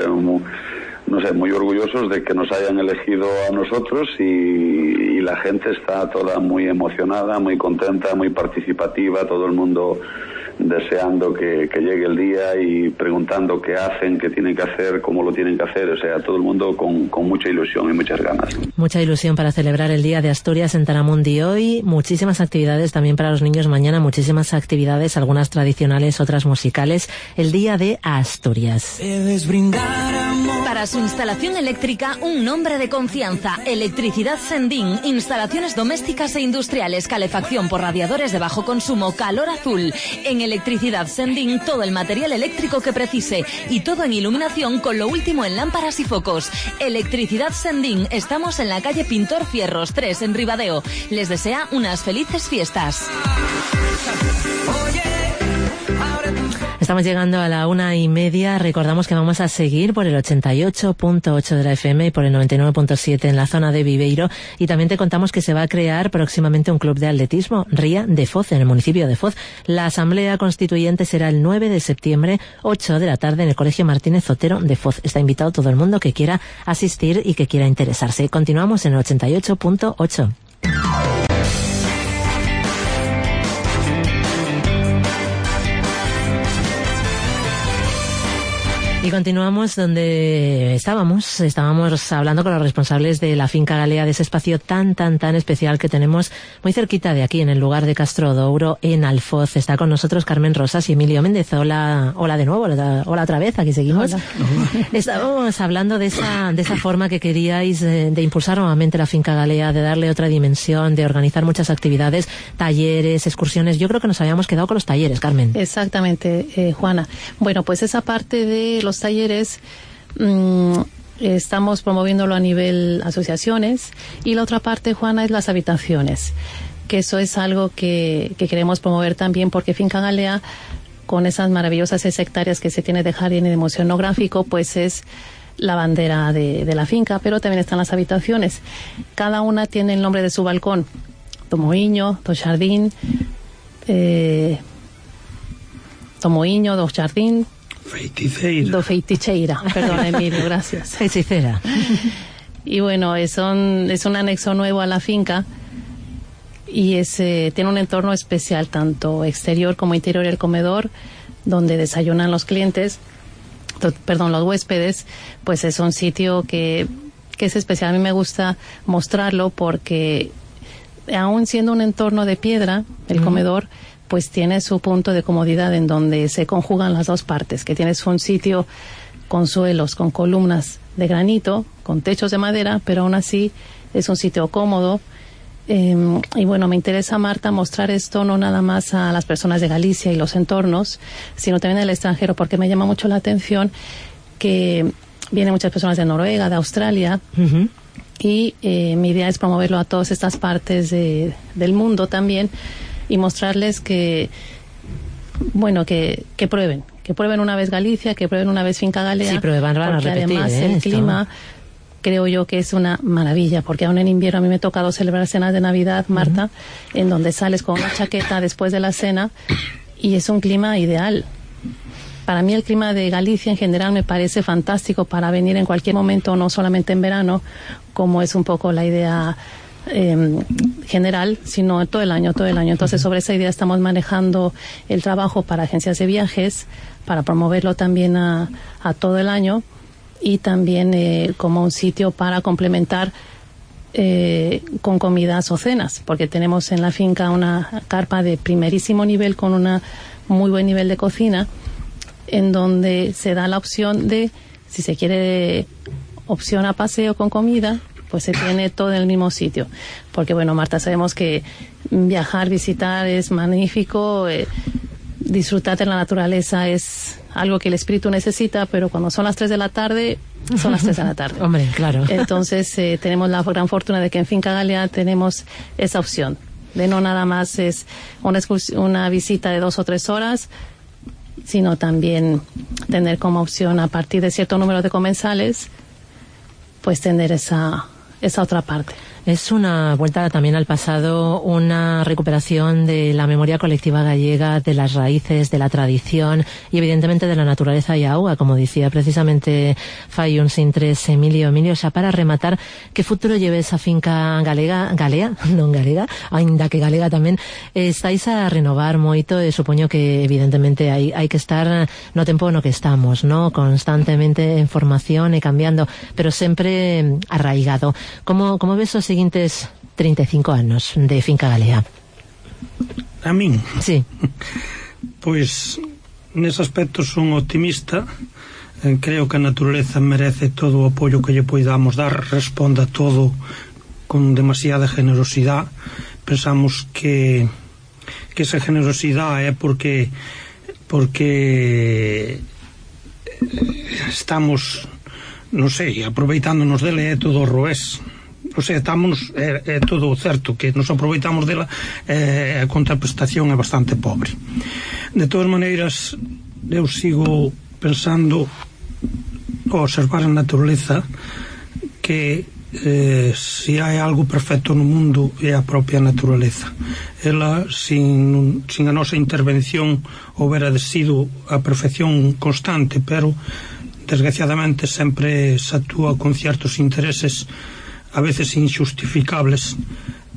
muy orgullosos de que nos hayan elegido a nosotros, y la gente está toda muy emocionada, muy contenta, muy participativa, todo el mundo deseando que llegue el día y preguntando qué hacen, qué tienen que hacer, cómo lo tienen que hacer, o sea, todo el mundo con mucha ilusión y muchas ganas. Mucha ilusión para celebrar el Día de Asturias en Taramundi hoy, muchísimas actividades también para los niños mañana, muchísimas actividades, algunas tradicionales, otras musicales, el Día de Asturias. Para su instalación eléctrica, un nombre de confianza, Electricidad Sendín, instalaciones domésticas e industriales, calefacción por radiadores de bajo consumo, calor azul. En Electricidad Sendín, todo el material eléctrico que precise y todo en iluminación con lo último en lámparas y focos. Electricidad Sendín, estamos en la calle Pintor Fierros 3 en Ribadeo. Les desea unas felices fiestas. Estamos llegando a la 1:30. Recordamos que vamos a seguir por el 88.8 de la FM y por el 99.7 en la zona de Viveiro. Y también te contamos que se va a crear próximamente un club de atletismo, Ría de Foz, en el municipio de Foz. La asamblea constituyente será el 9 de septiembre, 8 de la tarde, en el Colegio Martínez Otero de Foz. Está invitado todo el mundo que quiera asistir y que quiera interesarse. Continuamos en el 88.8. Y continuamos donde estábamos hablando con los responsables de la finca Galea, de ese espacio tan especial que tenemos muy cerquita de aquí, en el lugar de Castro Douro, en Alfoz. Está con nosotros Carmen Rosas y Emilio Méndez. Hola de nuevo, hola otra vez, aquí seguimos. Hola. Estábamos hablando de esa forma que queríais de impulsar nuevamente la finca Galea, de darle otra dimensión, de organizar muchas actividades, talleres, excursiones. Yo creo que nos habíamos quedado con los talleres, Carmen. Exactamente, Juana. Bueno, pues esa parte de los talleres estamos promoviéndolo a nivel asociaciones, y la otra parte, Juana, es las habitaciones, que eso es algo que queremos promover también, porque Finca Galea, con esas maravillosas 6 hectáreas que se tiene de jardín y de museo etnográfico, pues es la bandera de la finca, pero también están las habitaciones. Cada una tiene el nombre de su balcón: do moinho, do jardín, do moinho, do jardín, feiticeira. Perdón, Emilio, gracias. Hechicera. Y bueno, es un anexo nuevo a la finca, y tiene un entorno especial, tanto exterior como interior. El comedor, donde desayunan los los huéspedes, pues es un sitio que es especial. A mí me gusta mostrarlo porque, aún siendo un entorno de piedra, el comedor pues tiene su punto de comodidad, en donde se conjugan las dos partes, que tienes un sitio con suelos, con columnas de granito, con techos de madera, pero aún así es un sitio cómodo. Y bueno, me interesa, Marta, mostrar esto no nada más a las personas de Galicia y los entornos, sino también al extranjero, porque me llama mucho la atención que vienen muchas personas de Noruega, de Australia, y mi idea es promoverlo a todas estas partes del mundo también, y mostrarles que prueben una vez Galicia, que prueben una vez Finca Galea. Sí, prueban, van a repetir, además el clima, creo yo que es una maravilla, porque aún en invierno a mí me ha tocado celebrar cenas de Navidad, Marta, en donde sales con una chaqueta después de la cena, y es un clima ideal. Para mí el clima de Galicia en general me parece fantástico para venir en cualquier momento, no solamente en verano, como es un poco la idea general, sino todo el año. Entonces, sobre esa idea estamos manejando el trabajo para agencias de viajes, para promoverlo también a todo el año, y también como un sitio para complementar con comidas o cenas, porque tenemos en la finca una carpa de primerísimo nivel con un muy buen nivel de cocina, en donde se da la opción de, si se quiere opción a paseo con comida, pues se tiene todo en el mismo sitio. Porque bueno, Marta, sabemos que viajar, visitar es magnífico, disfrutar de la naturaleza es algo que el espíritu necesita, pero cuando son las 3 de la tarde, son las 3 de la tarde. Hombre, claro. Entonces tenemos la gran fortuna de que en Finca Galea tenemos esa opción, de no nada más es una visita de 2 o 3 horas, sino también tener como opción, a partir de cierto número de comensales, pues tener esa otra parte. Es una vuelta también al pasado, una recuperación de la memoria colectiva gallega, de las raíces, de la tradición y evidentemente de la naturaleza y agua, como decía precisamente fai uns intres Emilio, xa para rematar, que futuro lleve esa finca galea, non galega, ainda que galega tamén, estáis a renovar moito, e supoño que evidentemente hai que estar no tempo no que estamos, no, constantemente en formación e cambiando, pero sempre arraigado. Como ves os seguintes 35 anos de Finca Galea? A min? Sí. Pois, nese aspecto son optimista. Creo que a naturaleza merece todo o apoio que lle poidamos dar, responda todo con demasiada generosidade. Pensamos que esa generosidade é porque estamos, non sei, aproveitándonos dele, é todo o revés. O sea, é todo certo que nos aproveitamos dela, a contraprestación é bastante pobre. De todas maneiras, eu sigo pensando, ao observar a naturaleza, que se hai algo perfecto no mundo é a propia naturaleza. Ela, sin a nosa intervención, houbera sido a perfección constante, pero desgraciadamente sempre se actúa con ciertos intereses a veces injustificables,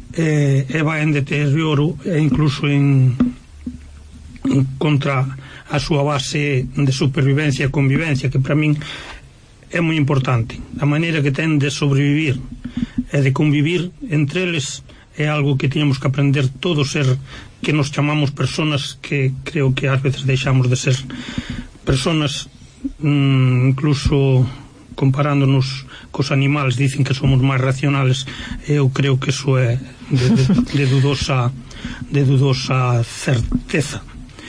e vai en deterioro e incluso en contra a súa base de supervivencia e convivencia, que para min é moi importante. A maneira que ten de sobrevivir e de convivir entre eles é algo que teñamos que aprender todo ser que nos chamamos personas, que creo que ás veces deixamos de ser personas, incluso comparándonos cos animales dicen que somos máis racionales. Eu creo que eso é de dudosa certeza.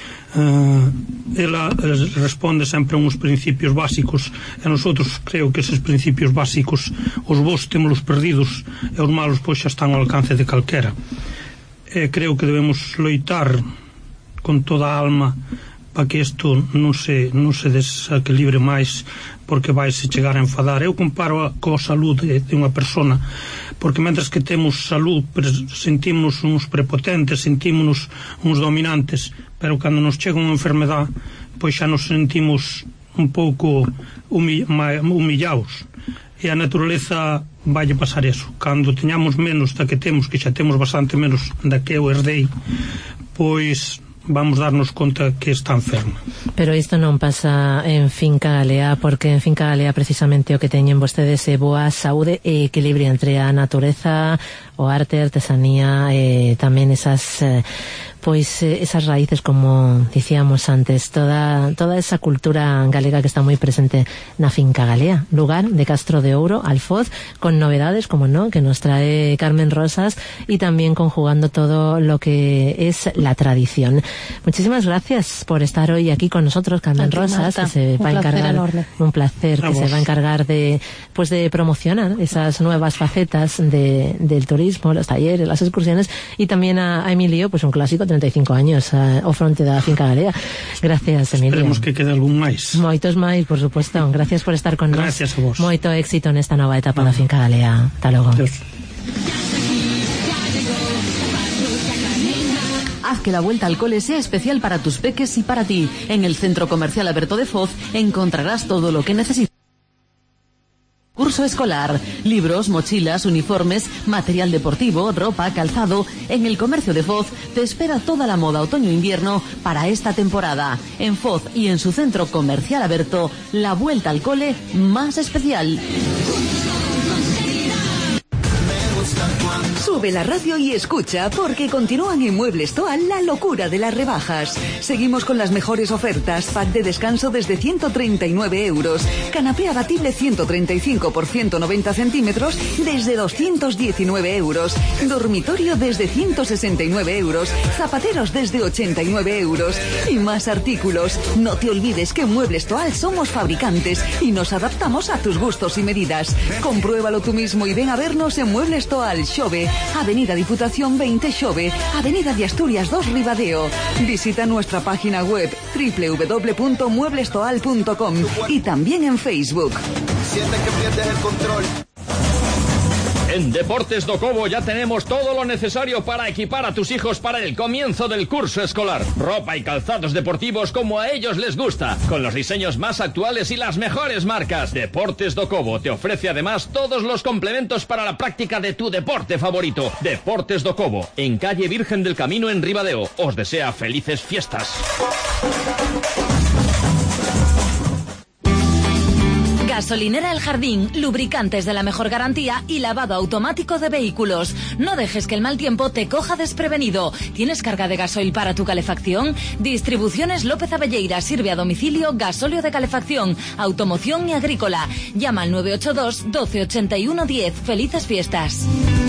Ela responde sempre a uns principios básicos, e nosotros creo que eses principios básicos os bons témolos perdidos e os malos pois xa están ao alcance de calquera. Creo que debemos loitar con toda a alma para que isto non se desequilibre máis, porque vai se chegar a enfadar. Eu comparo coa saúde de unha persona, porque mentres que temos salud sentímonos uns prepotentes, sentímonos uns dominantes, pero cando nos chega unha enfermedade pois xa nos sentimos un pouco humillados. E a naturaleza vai pasar eso. Cando teñamos menos da que temos, que xa temos bastante menos da que eu herdei, pois vamos darnos conta que está enferma. Pero isto non pasa en Finca Galea, porque en Finca Galea precisamente o que teñen vostedes é boa saúde e equilibrio entre a natureza, o arte, a artesanía, tamén esas esas raíces, como dicíamos antes, toda esa cultura galega que está moi presente na Finca Galea, lugar de Castro de Ouro, Alfoz, con novedades, como no, que nos trae Carmen Rosas, y también conjugando todo lo que es la tradición. Muchísimas gracias por estar hoy aquí con nosotros, Carmen Rosas, Marta, que se va a encargar, un placer, que se va a encargar de promocionar esas nuevas facetas del turismo, los talleres, las excursiones, y también a Emilio, pues un clásico, 35 años ao fronte da Finca Galea. Gracias, Emilio. Esperemos que quede algún máis. Moitos máis, por supuesto. Gracias por estar con nós. Gracias a vos. Moito éxito nesta nova etapa da Finca Galea. Hasta logo. Adiós. Haz que la vuelta al cole sea especial para tus peques y para ti. En el Centro Comercial Alberto de Foz encontrarás todo lo que necesitas. Curso escolar, libros, mochilas, uniformes, material deportivo, ropa, calzado. En el comercio de Foz te espera toda la moda otoño-invierno para esta temporada. En Foz y en su Centro Comercial Alberto, la vuelta al cole más especial. Sube la radio y escucha, porque continúan en Muebles Toal la locura de las rebajas. Seguimos con las mejores ofertas. Pack de descanso desde 139 euros. Canapé abatible 135 por 190 centímetros desde 219 euros. Dormitorio desde 169 euros. Zapateros desde 89 euros. Y más artículos. No te olvides que en Muebles Toal somos fabricantes y nos adaptamos a tus gustos y medidas. Compruébalo tú mismo y ven a vernos en Muebles Toal, Xove, Avenida Diputación 20, Xove, Avenida de Asturias 2, Ribadeo. Visita nuestra página web www.mueblestoal.com y también en Facebook. Siente que pierdes el control. En Deportes do Cobo ya tenemos todo lo necesario para equipar a tus hijos para el comienzo del curso escolar. Ropa y calzados deportivos como a ellos les gusta, con los diseños más actuales y las mejores marcas. Deportes do Cobo te ofrece además todos los complementos para la práctica de tu deporte favorito. Deportes do Cobo, en calle Virgen del Camino en Ribadeo. Os desea felices fiestas. Gasolinera El Jardín, lubricantes de la mejor garantía y lavado automático de vehículos. No dejes que el mal tiempo te coja desprevenido. ¿Tienes carga de gasoil para tu calefacción? Distribuciones López Abelleira sirve a domicilio gasóleo de calefacción, automoción y agrícola. Llama al 982 12 81 10. ¡Felices fiestas!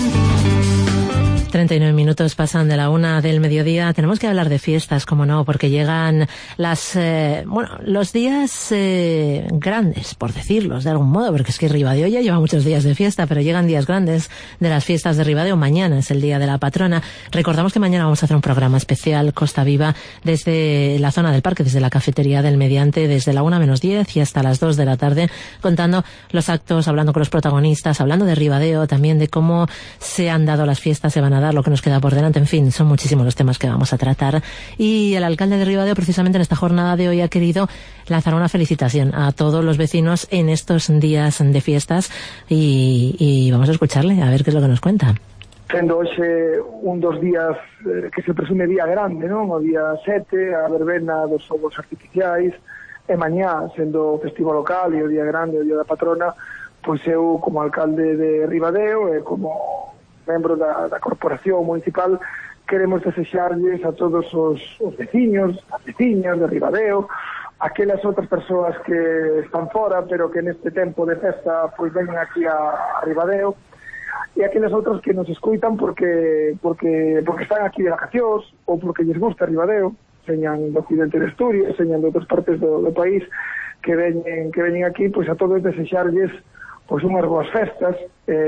39 minutos pasan de la 1 del mediodía. Tenemos que hablar de fiestas, como no, porque llegan los días grandes, por decirlos de algún modo, porque es que Ribadeo ya lleva muchos días de fiesta, pero llegan días grandes de las fiestas de Ribadeo. Mañana es el Día de la Patrona. Recordamos que mañana vamos a hacer un programa especial Costa Viva desde la zona del parque, desde la cafetería del Mediante, desde la 1:10 y hasta las 2 de la tarde, contando los actos, hablando con los protagonistas, hablando de Ribadeo, también de cómo se han dado las fiestas, se van a dar, lo que nos queda por delante. En fin, son muchísimos los temas que vamos a tratar, y el alcalde de Ribadeo precisamente en esta jornada de hoy ha querido lanzar una felicitación a todos los vecinos en estos días de fiestas, y vamos a escucharle a ver qué es lo que nos cuenta. sendo hoxe un dos días que se presume día grande, non? O día 7, a verbena dos fogos artificiais, e mañá, sendo o festivo local e o día grande, o día da patrona, pois eu, como alcalde de Ribadeo e como membro da corporación municipal, queremos desexarlles a todos os veciños, as veciñas de Ribadeo, aquelas outras persoas que están fora, pero que neste tempo de festa pois venen aquí a Ribadeo, e aqueles outros que nos escuitan porque están aquí de vacacións ou porque lles gusta Ribadeo, señan do occidente de Asturias, señan de outras partes do país que veñen aquí, pois a todos desexarlles pois unhas boas festas,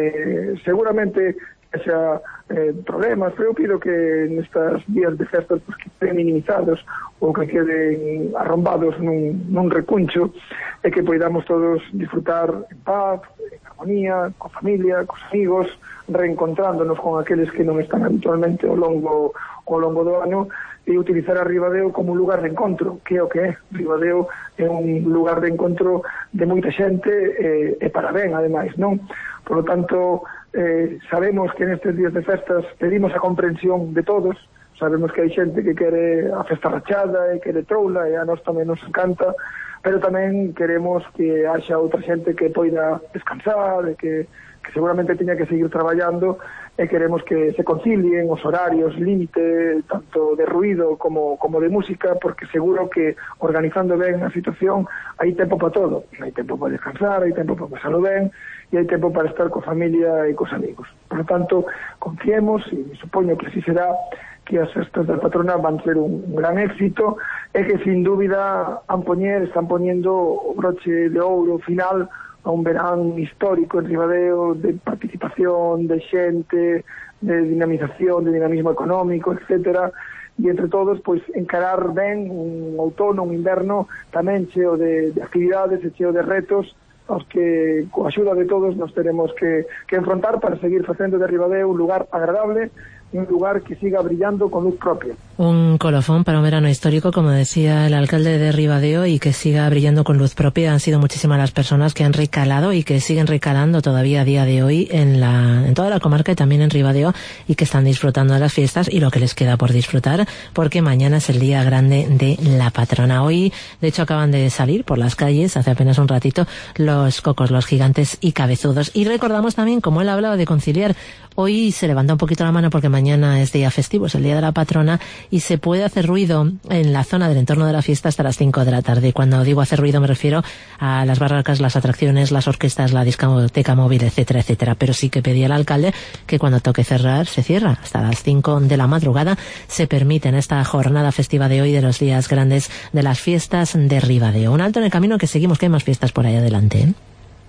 seguramente xa problemas, pero eu pido que nestas días de festas pues, que estén minimizados ou que queden arrombados nun recuncho e que poidamos todos disfrutar en paz, en armonía, con familia, cos amigos, reencontrándonos con aqueles que non están habitualmente ao longo do ano e utilizar a Ribadeo como un lugar de encontro, que é o que é. Ribadeo é un lugar de encontro de moita xente e para ben, ademais, non? Por lo tanto, sabemos que nestes días de festas pedimos a comprensión de todos, sabemos que hai xente que quere a festa rachada e quere troula e a nós tamén nos encanta, pero tamén queremos que haxa outra xente que poida descansar e que seguramente teña que seguir traballando e queremos que se concilien os horarios límite tanto de ruido como de música, porque seguro que organizando ben a situación hai tempo para todo, hai tempo para descansar, hai tempo para pasarlo ben e hai tempo para estar coa familia e cos amigos. Por lo tanto, confiemos e supoño que así será, que as festas da patrona van ser un gran éxito e que sin dúbida están poniendo o broche de ouro final a un verán histórico en Ribadeo de participación, de xente, de dinamización, de dinamismo económico, etcétera, e entre todos, pois, encarar ben un outono, un inverno tamén cheo de actividades e cheo de retos aos que, coa axuda de todos, nos teremos que enfrontar para seguir facendo de Ribadeo un lugar agradable, un lugar que siga brillando con luz propia. Un colofón para un verano histórico, como decía el alcalde de Ribadeo, y que siga brillando con luz propia. Han sido muchísimas las personas que han recalado y que siguen recalando todavía a día de hoy en toda la comarca y también en Ribadeo, y que están disfrutando de las fiestas y lo que les queda por disfrutar, porque mañana es el día grande de la patrona. Hoy, de hecho, acaban de salir por las calles, hace apenas un ratito, los cocos, los gigantes y cabezudos. Y recordamos también, como él hablaba de conciliar, hoy se levanta un poquito la mano porque mañana es día festivo, es el día de la patrona, y se puede hacer ruido en la zona del entorno de la fiesta hasta las 5 de la tarde. Cuando digo hacer ruido me refiero a las barracas, las atracciones, las orquestas, la discoteca móvil, etcétera, etcétera. Pero sí que pedía el alcalde que cuando toque cerrar, se cierra. Hasta las 5 de la madrugada se permite en esta jornada festiva de hoy de los días grandes de las fiestas de Ribadeo. Un alto en el camino, que seguimos, que hay más fiestas por ahí adelante, ¿eh?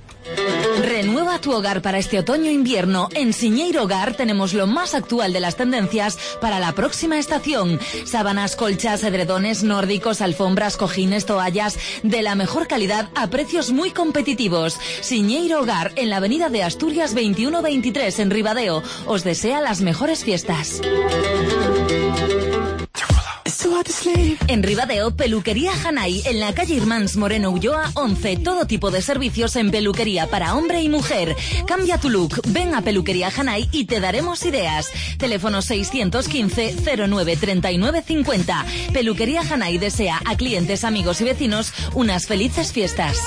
Renueva tu hogar para este otoño-invierno. En Siñeiro Hogar tenemos lo más actual de las tendencias para la próxima estación. Sábanas, colchas, edredones nórdicos, alfombras, cojines, toallas de la mejor calidad a precios muy competitivos. Siñeiro Hogar, en la avenida de Asturias 21-23 en Ribadeo. Os desea las mejores fiestas. En Ribadeo, Peluquería Hanay, en la calle Irmáns Moreno Ulloa 11. Todo tipo de servicios en peluquería para hombre y mujer. Cambia tu look, ven a Peluquería Hanay y te daremos ideas. Teléfono 615 09 39 50. Peluquería Hanay desea a clientes, amigos y vecinos unas felices fiestas.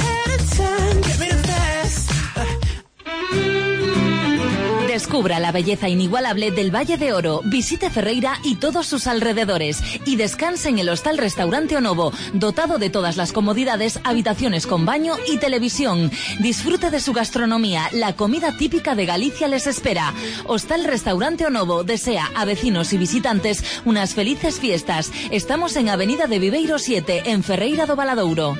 Descubra la belleza inigualable del Valle de Oro, visite Ferreira y todos sus alrededores y descanse en el Hostal Restaurante Onovo, dotado de todas las comodidades, habitaciones con baño y televisión. Disfrute de su gastronomía, la comida típica de Galicia les espera. Hostal Restaurante Onovo desea a vecinos y visitantes unas felices fiestas. Estamos en Avenida de Viveiro 7, en Ferreira do Valadouro.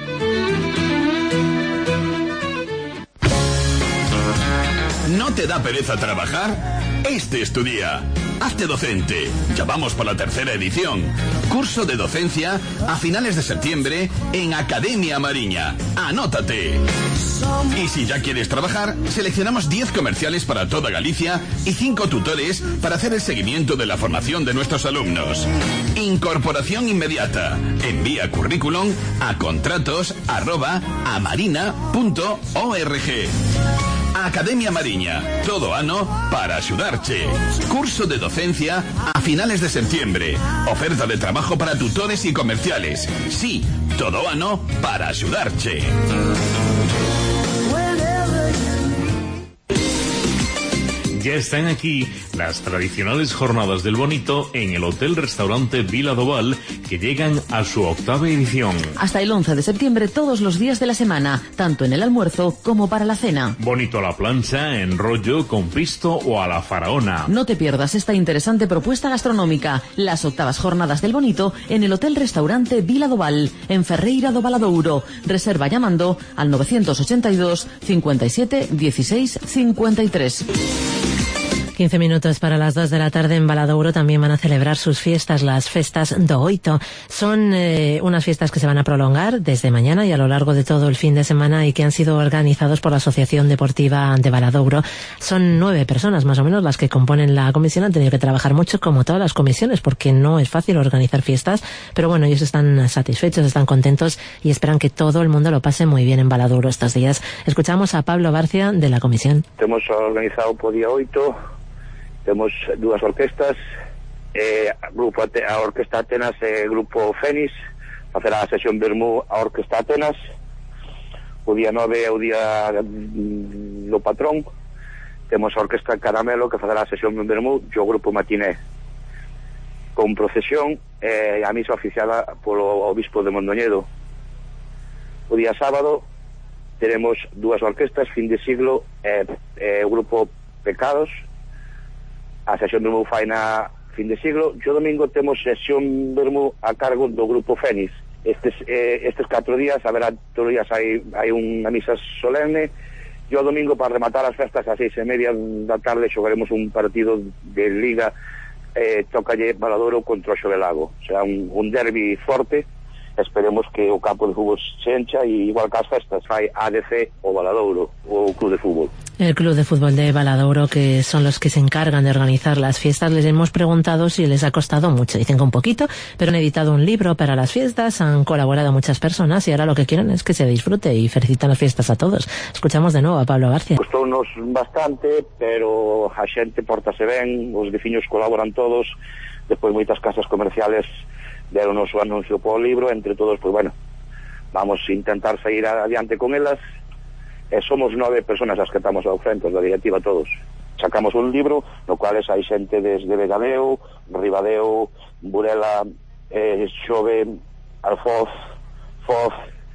¿No te da pereza trabajar? Este es tu día. Hazte docente. Ya vamos por la 3ª edición. Curso de docencia a finales de septiembre en Academia Mariña. ¡Anótate! Y si ya quieres trabajar, seleccionamos 10 comerciales para toda Galicia y 5 tutores para hacer el seguimiento de la formación de nuestros alumnos. Incorporación inmediata. Envía currículum a contratos@amarina.org. a Academia Mariña. Todo ano para axudarche. Curso de docencia a finales de septiembre. Oferta de trabajo para tutores y comerciales. Sí, todo ano para axudarche. Ya están aquí las tradicionales jornadas del bonito en el Hotel Restaurante Vila do Val, que llegan a su 8ª edición. Hasta el 11 de septiembre todos los días de la semana, tanto en el almuerzo como para la cena. Bonito a la plancha, en rollo, con pisto o a la faraona. No te pierdas esta interesante propuesta gastronómica. Las 8ª jornadas del bonito en el Hotel Restaurante Vila do Val, en Ferreira do Valadouro. Reserva llamando al 982 57 16 53. 15 minutos para las 2 de la tarde en Valadouro también van a celebrar sus fiestas, las Festas do Oito. Son unas fiestas que se van a prolongar desde mañana y a lo largo de todo el fin de semana y que han sido organizados por la Asociación Deportiva de Valadouro. Son 9 personas más o menos las que componen la comisión. Han tenido que trabajar mucho como todas las comisiones porque no es fácil organizar fiestas, pero bueno, ellos están satisfechos, están contentos y esperan que todo el mundo lo pase muy bien en Valadouro estos días. Escuchamos a Pablo Barcia de la comisión. Hemos organizado por día 8. Temos 2 orquestas, a Orquesta Atenas e Grupo Fénix, facerá a sesión Bermú a Orquesta Atenas. O día 9 é o día do patrón. Temos a Orquesta Caramelo que facerá a sesión Bermú e o Grupo Matiné, con procesión e a misa oficiada polo obispo de Mondoñedo. O día sábado teremos 2 orquestas, Fin de Siglo e o Grupo Pecados. A sesión Bermú fai na Fin de Siglo. E o domingo temos sesión Bermú a cargo do Grupo Fénix. Estes 4 días haberá, todos os días hai unha misa solemne, e o domingo para rematar as festas a 6:30 da tarde xogaremos un partido de Liga, tocalle Valadouro contra o Xovelago. Será un derbi forte. Esperemos que o campo de fútbol se encha e igual que as festas fai ADC o Valadouro, o Club de Fútbol. El Club de Fútbol de Valadouro, que son los que se encargan de organizar las fiestas, les hemos preguntado si les ha costado mucho. Dicen que un poquito, pero han editado un libro para las fiestas, han colaborado muchas personas y ahora lo que quieren es que se disfrute y felicitan las fiestas a todos. Escuchamos de nuevo a Pablo García. Costounos bastante, pero a xente portase ben, os veciños colaboran todos, despois moitas casas comerciales deronos o anuncio polo libro, entre todos, pues bueno, vamos a intentar seguir adiante con elas. Somos 9 personas as que estamos ao frente da directiva todos. Sacamos un libro no cual hai xente desde Vegadeo, Ribadeo, Burela, Xove, Alfoz, Foz,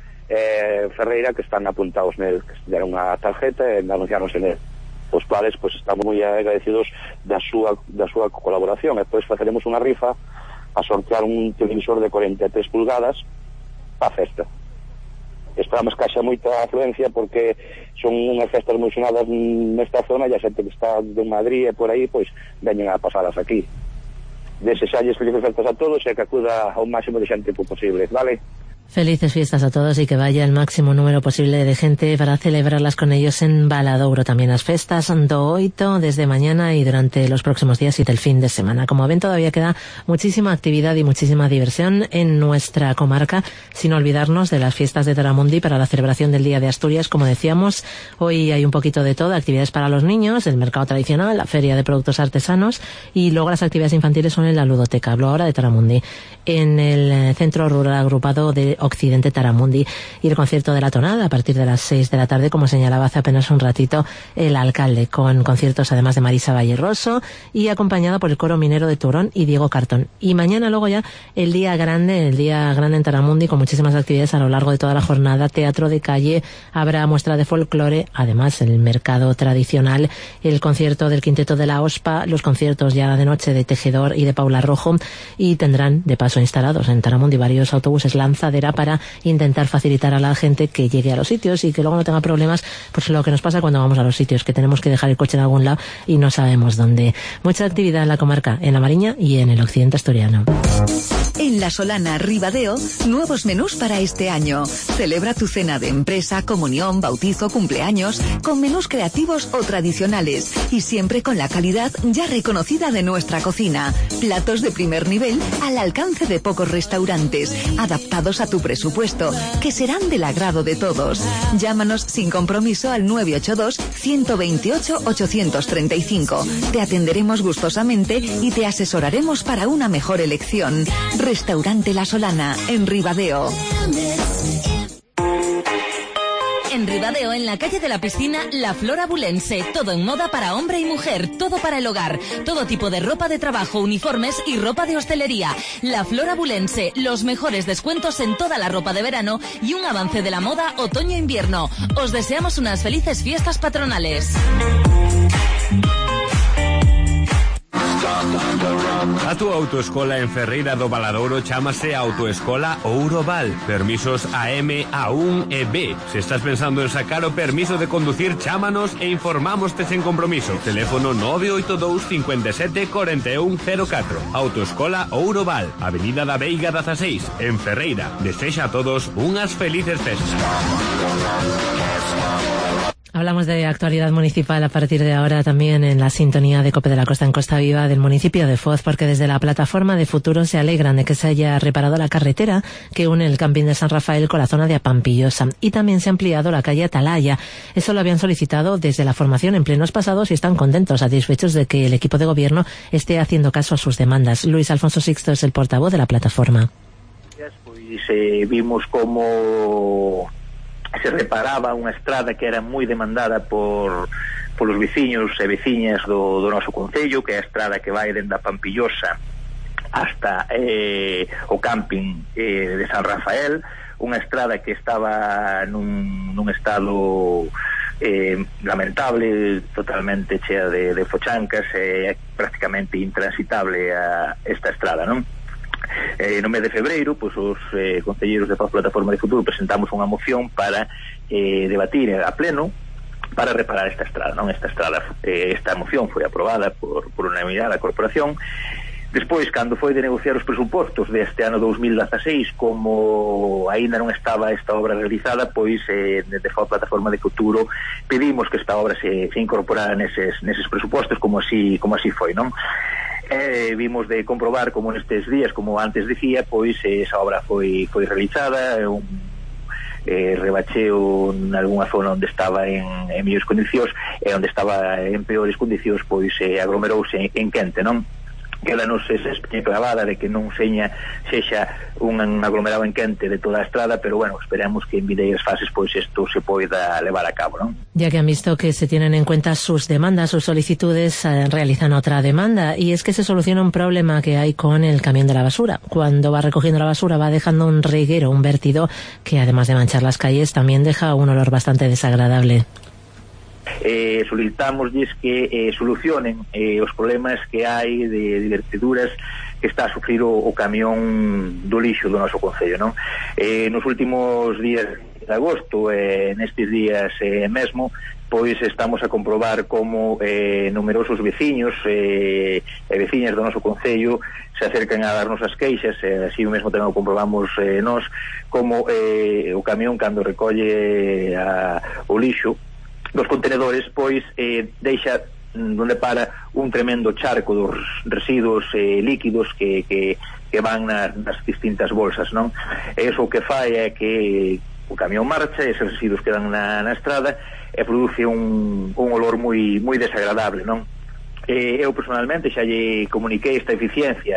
Ferreira, que están apuntados nel, que deron unha tarjeta e anunciáronse nel. Os cuales pues estamos moi agradecidos da súa colaboración. E depois faceremos unha rifa a sortear un televisor de 43 pulgadas para a festa. Esperamos que haxa moita afluencia porque son unhas festas moi sonadas nesta zona e a xente que está de Madrid e por aí, pois veñen a pasadas aquí. Desexalles felices festas a todos e que acuda ao máximo de xente posible, vale? Felices fiestas a todos y que vaya el máximo número posible de gente para celebrarlas con ellos en Valadouro. También las festas do Oito desde mañana y durante los próximos días y del fin de semana. Como ven, todavía queda muchísima actividad y muchísima diversión en nuestra comarca, sin olvidarnos de las fiestas de Taramundi para la celebración del Día de Asturias. Como decíamos, hoy hay un poquito de todo, actividades para los niños, el mercado tradicional, la feria de productos artesanos y luego las actividades infantiles son en la ludoteca. Hablo ahora de Taramundi, en el Centro Rural Agrupado de Occidente Taramundi, y el concierto de la tonada a partir de las 6 de la tarde, como señalaba hace apenas un ratito el alcalde, con conciertos además de Marisa Valleroso y acompañada por el coro minero de Turón y Diego Cartón. Y mañana luego ya el día grande en Taramundi, con muchísimas actividades a lo largo de toda la jornada, teatro de calle, habrá muestra de folclore, además el mercado tradicional, el concierto del quinteto de la OSPA, los conciertos ya de noche de Tejedor y de Paula Rojo, y tendrán de paso instalados en Taramundi varios autobuses lanzadera para intentar facilitar a la gente que llegue a los sitios y que luego no tenga problemas, pues lo que nos pasa cuando vamos a los sitios, que tenemos que dejar el coche en algún lado y no sabemos dónde. Mucha actividad en la comarca, en la Mariña y en el occidente asturiano. En La Solana, Ribadeo, nuevos menús para este año. Celebra tu cena de empresa, comunión, bautizo, cumpleaños, con menús creativos o tradicionales y siempre con la calidad ya reconocida de nuestra cocina. Platos de primer nivel al alcance de pocos restaurantes, adaptados a tu tu presupuesto, que serán del agrado de todos. Llámanos sin compromiso al 982 128 835. Te atenderemos gustosamente y te asesoraremos para una mejor elección. Restaurante La Solana, en Ribadeo. En Ribadeo, en la calle de la piscina, La Flor Abulense. Todo en moda para hombre y mujer, todo para el hogar. Todo tipo de ropa de trabajo, uniformes y ropa de hostelería. La Flor Abulense, los mejores descuentos en toda la ropa de verano y un avance de la moda otoño-invierno. Os deseamos unas felices fiestas patronales. A tu autoescola en Ferreira do Valadouro chámase Autoescola Ouroval. Permisos AM, A1 e B. Se estás pensando en sacar o permiso de conducir, chámanos e informámoste sen compromiso. Teléfono 982 57 41 04. Autoescola Ouroval, Avenida da Veiga 16, en Ferreira. Desexa a todos unhas felices festas. Hablamos de actualidad municipal a partir de ahora también en la sintonía de COPE de la Costa en Costa Viva del municipio de Foz, porque desde la plataforma de Futuro se alegran de que se haya reparado la carretera que une el camping de San Rafael con la zona de Apampillosa, y también se ha ampliado la calle Atalaya. Eso lo habían solicitado desde la formación en plenos pasados y están contentos, satisfechos de que el equipo de gobierno esté haciendo caso a sus demandas. Luis Alfonso Sixto es el portavoz de la plataforma. Pues vimos como se reparaba unha estrada que era moi demandada polos veciños e veciñas do noso concello, que é a estrada que vai dende a Pampillosa hasta o camping de San Rafael, unha estrada que estaba nun estado lamentable, totalmente chea de fochancas, prácticamente intransitable esta estrada, non? No mes de febreiro, pois os concelleiros da Plataforma de Futuro presentamos unha moción para debatir a pleno para reparar esta estrada, non? Esta moción foi aprobada por unanimidade da corporación. Despois, cando foi de negociar os presupostos deste ano 2016, como aínda non estaba esta obra realizada, pois desde a Plataforma de Futuro pedimos que esta obra se incorporara neses presupostos, como así foi, non? Vimos de comprobar como nestes días, como antes dicía, pois esa obra foi realizada, un rebacheo en algunha zona onde estaba en mellores condicións e onde estaba en peores condicións, pois aglomerouse en quente, non? Quédanos esa espina clavada de que non sexa un aglomerado en quente de toda a estrada, pero bueno, esperamos que en vindeiras fases pois isto se poida levar a cabo, non? Ya que han visto que se tienen en cuenta sus demandas, sus solicitudes, realizan otra demanda, y es que se soluciona un problema que hay con el camión de la basura. Cuando va recogiendo la basura va dejando un reguero, un vertido, que además de manchar las calles también deja un olor bastante desagradable. Solicitamos que solucionen os problemas que hai de verteduras que está a sufrir o camión do lixo do noso concello, non? Nos últimos días de agosto, nestes días mesmo, pois estamos a comprobar como numerosos veciños e veciñas do noso concello se acercan a darnos as queixas, así mesmo tamén o comprobamos nós, como o camión cando recolle o lixo dos contenedores, pois deixa onde para un tremendo charco dos residuos líquidos que van nas distintas bolsas, non? E iso o que fai é que o camión marcha, esos residuos quedan na estrada e produce un olor moi desagradable, non? Eu personalmente xa lle comuniquei esta eficiencia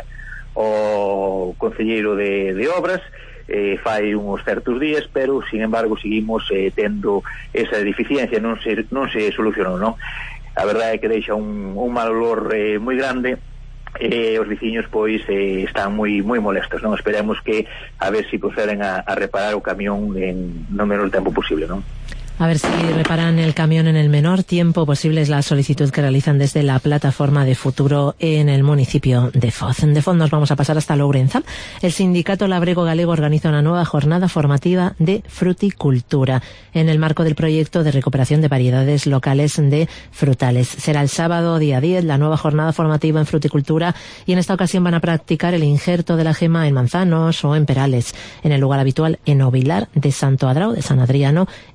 ao concelleiro de obras fai uns certos días, pero sin embargo seguimos tendo esa deficiencia, non se solucionou, non? A verdade é que deixa un mal olor moi grande e os veciños pois están moi molestos, non? Esperemos que a ver se proceden a reparar o camión en no menor tempo posible, non? A ver si reparan el camión en el menor tiempo posible, es la solicitud que realizan desde la plataforma de Futuro en el municipio de Foz. De Foz nos vamos a pasar hasta Lourenza. El sindicato labrego galego organiza una nueva jornada formativa de fruticultura en el marco del proyecto de recuperación de variedades locales de frutales. Será el sábado día 10 la nueva jornada formativa en fruticultura, y en esta ocasión van a practicar el injerto de la gema en manzanos o en perales, en el lugar habitual en Ovilar de Santo Adrao de San Adriano en Lourenza.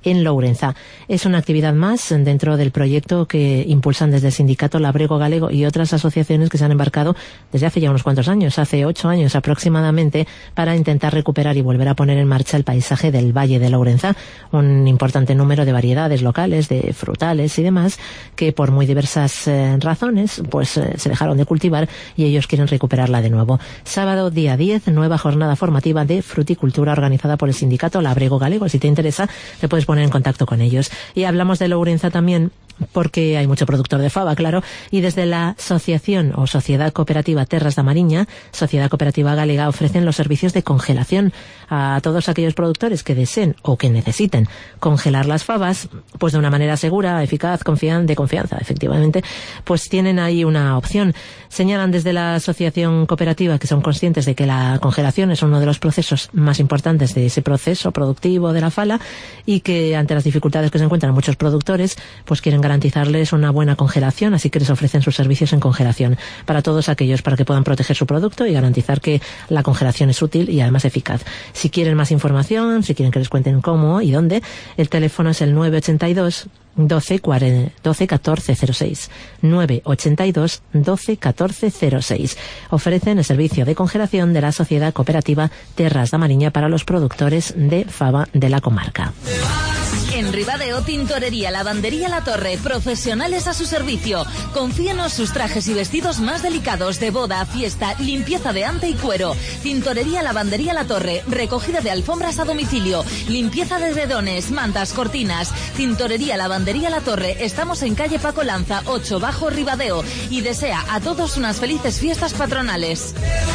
Ourenza. Es una actividad más dentro del proyecto que impulsan desde el sindicato Labrego Galego y otras asociaciones que se han embarcado desde hace ya unos cuantos años, hace 8 años aproximadamente, para intentar recuperar y volver a poner en marcha el paisaje del Valle de la Ourenza, un importante número de variedades locales, de frutales y demás, que por muy diversas razones pues se dejaron de cultivar y ellos quieren recuperarla de nuevo. Sábado día 10, nueva jornada formativa de fruticultura organizada por el sindicato Labrego Galego. Si te interesa, te puedes poner en contacto con ellos. Y hablamos de la Ourenza también porque hay mucho productor de fava, claro, y desde la asociación o Sociedad Cooperativa Terras da Mariña, Sociedad Cooperativa Galega, ofrecen los servicios de congelación a todos aquellos productores que deseen o que necesiten congelar las favas, pues de una manera segura, eficaz, de confianza, efectivamente, pues tienen ahí una opción. Señalan desde la asociación cooperativa que son conscientes de que la congelación es uno de los procesos más importantes de ese proceso productivo de la fala y que ante las dificultades que se encuentran muchos productores, pues quieren garantizarles una buena congelación, así que les ofrecen sus servicios en congelación para todos aquellos, para que puedan proteger su producto y garantizar que la congelación es útil y además eficaz. Si quieren más información, si quieren que les cuenten cómo y dónde, el teléfono es el 982 12 14 06, 982 12 14 06. Ofrecen el servicio de congelación de la Sociedad Cooperativa Terras da Mariña para los productores de fava de la comarca. En Ribadeo, Tintorería Lavandería La Torre, profesionales a su servicio. Confíenos sus trajes y vestidos más delicados de boda, fiesta, limpieza de ante y cuero. Tintorería Lavandería La Torre, recogida de alfombras a domicilio, limpieza de edredones, mantas, cortinas. Tintorería Lavandería La Torre, estamos en calle Paco Lanza, 8 Bajo Ribadeo, y desea a todos unas felices fiestas patronales.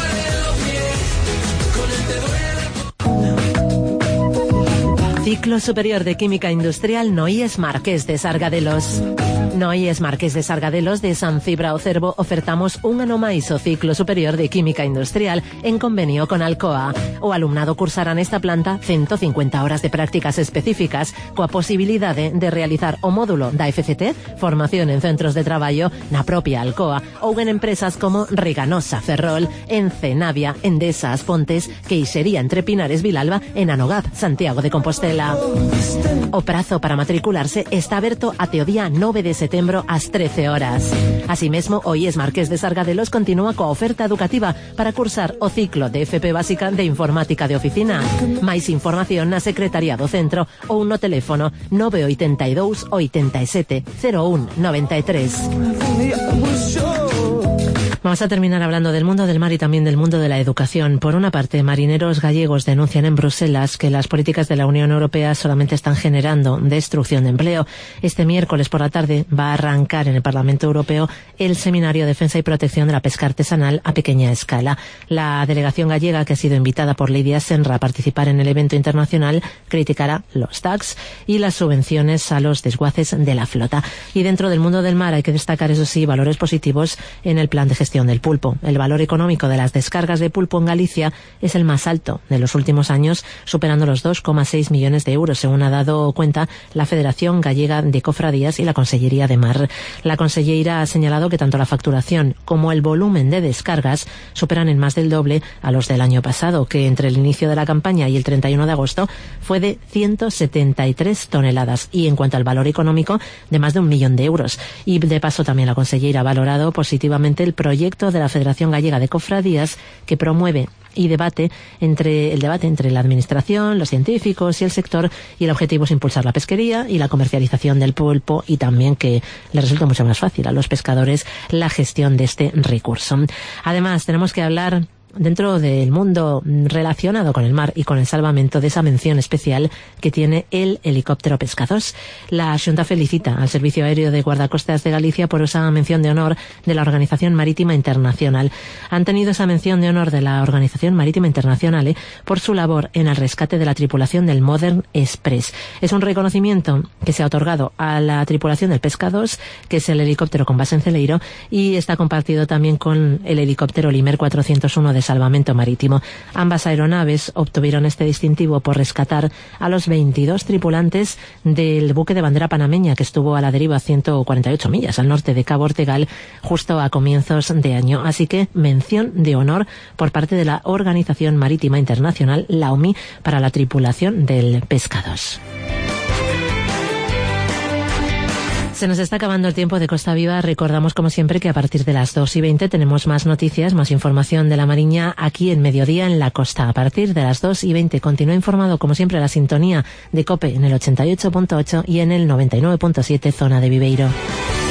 Ciclo Superior de Química Industrial Noíes Marqués de Sargadelos. Noíes Marqués de Sargadelos de San Cibrao Cervo ofertamos un ano máis o Ciclo Superior de Química Industrial en convenio con Alcoa. O alumnado cursará nesta planta 150 horas de prácticas específicas coa posibilidade de realizar o módulo da FCT, formación en centros de traballo na propia Alcoa ou en empresas como Reganosa Ferrol, Ence Navia, Endesa As Pontes, Queixería Entre Pinares Vilalba e Nanogaz, Santiago de Compostela. O prazo para matricularse está aberto até o día 9 de setembro ás 13 horas. Así mesmo, o IES Marqués de Sargadelos continúa coa oferta educativa para cursar o ciclo de FP básica de informática de oficina. Máis información na Secretaría do Centro ou no teléfono 982 87 01 93. Vamos a terminar hablando del mundo del mar y también del mundo de la educación. Por una parte, marineros gallegos denuncian en Bruselas que las políticas de la Unión Europea solamente están generando destrucción de empleo. Este miércoles por la tarde va a arrancar en el Parlamento Europeo el Seminario Defensa y Protección de la Pesca Artesanal a pequeña escala. La delegación gallega, que ha sido invitada por Lidia Senra a participar en el evento internacional, criticará los tags y las subvenciones a los desguaces de la flota. Y dentro del mundo del mar hay que destacar, eso sí, valores positivos en el plan de gestión del pulpo. El valor económico de las descargas de pulpo en Galicia es el más alto de los últimos años, superando los 2,6 millones de euros, según ha dado cuenta la Federación Gallega de Cofradías y la Consellería de Mar. La conselleira ha señalado que tanto la facturación como el volumen de descargas superan en más del doble a los del año pasado, que entre el inicio de la campaña y el 31 de agosto fue de 173 toneladas, y en cuanto al valor económico, de más de 1 millón de euros. Y de paso también la conselleira ha valorado positivamente el proyecto de la Federación Gallega de Cofradías, que promueve y debate entre la administración, los científicos y el sector, y el objetivo es impulsar la pesquería y la comercialización del pulpo, y también que le resulte mucho más fácil a los pescadores la gestión de este recurso. Además, tenemos que hablar dentro del mundo relacionado con el mar y con el salvamento de esa mención especial que tiene el helicóptero Pesca 2. La Xunta felicita al Servicio Aéreo de Guardacostas de Galicia por esa mención de honor de la Organización Marítima Internacional. Han tenido esa mención de honor de la Organización Marítima Internacional por su labor en el rescate de la tripulación del Modern Express. Es un reconocimiento que se ha otorgado a la tripulación del Pesca 2, que es el helicóptero con base en Celeiro, y está compartido también con el helicóptero Limer 401 de Salvamento Marítimo. Ambas aeronaves obtuvieron este distintivo por rescatar a los 22 tripulantes del buque de bandera panameña que estuvo a la deriva 148 millas al norte de Cabo Ortegal justo a comienzos de año. Así que mención de honor por parte de la Organización Marítima Internacional, la OMI, para la tripulación del Pesca 2. Se nos está acabando el tiempo de Costa Viva. Recordamos, como siempre, que a partir de las 2:20 tenemos más noticias, más información de la Mariña aquí en Mediodía en la Costa. A partir de las 2:20 continúa informado, como siempre, la sintonía de COPE en el 88.8 y en el 99.7 zona de Viveiro.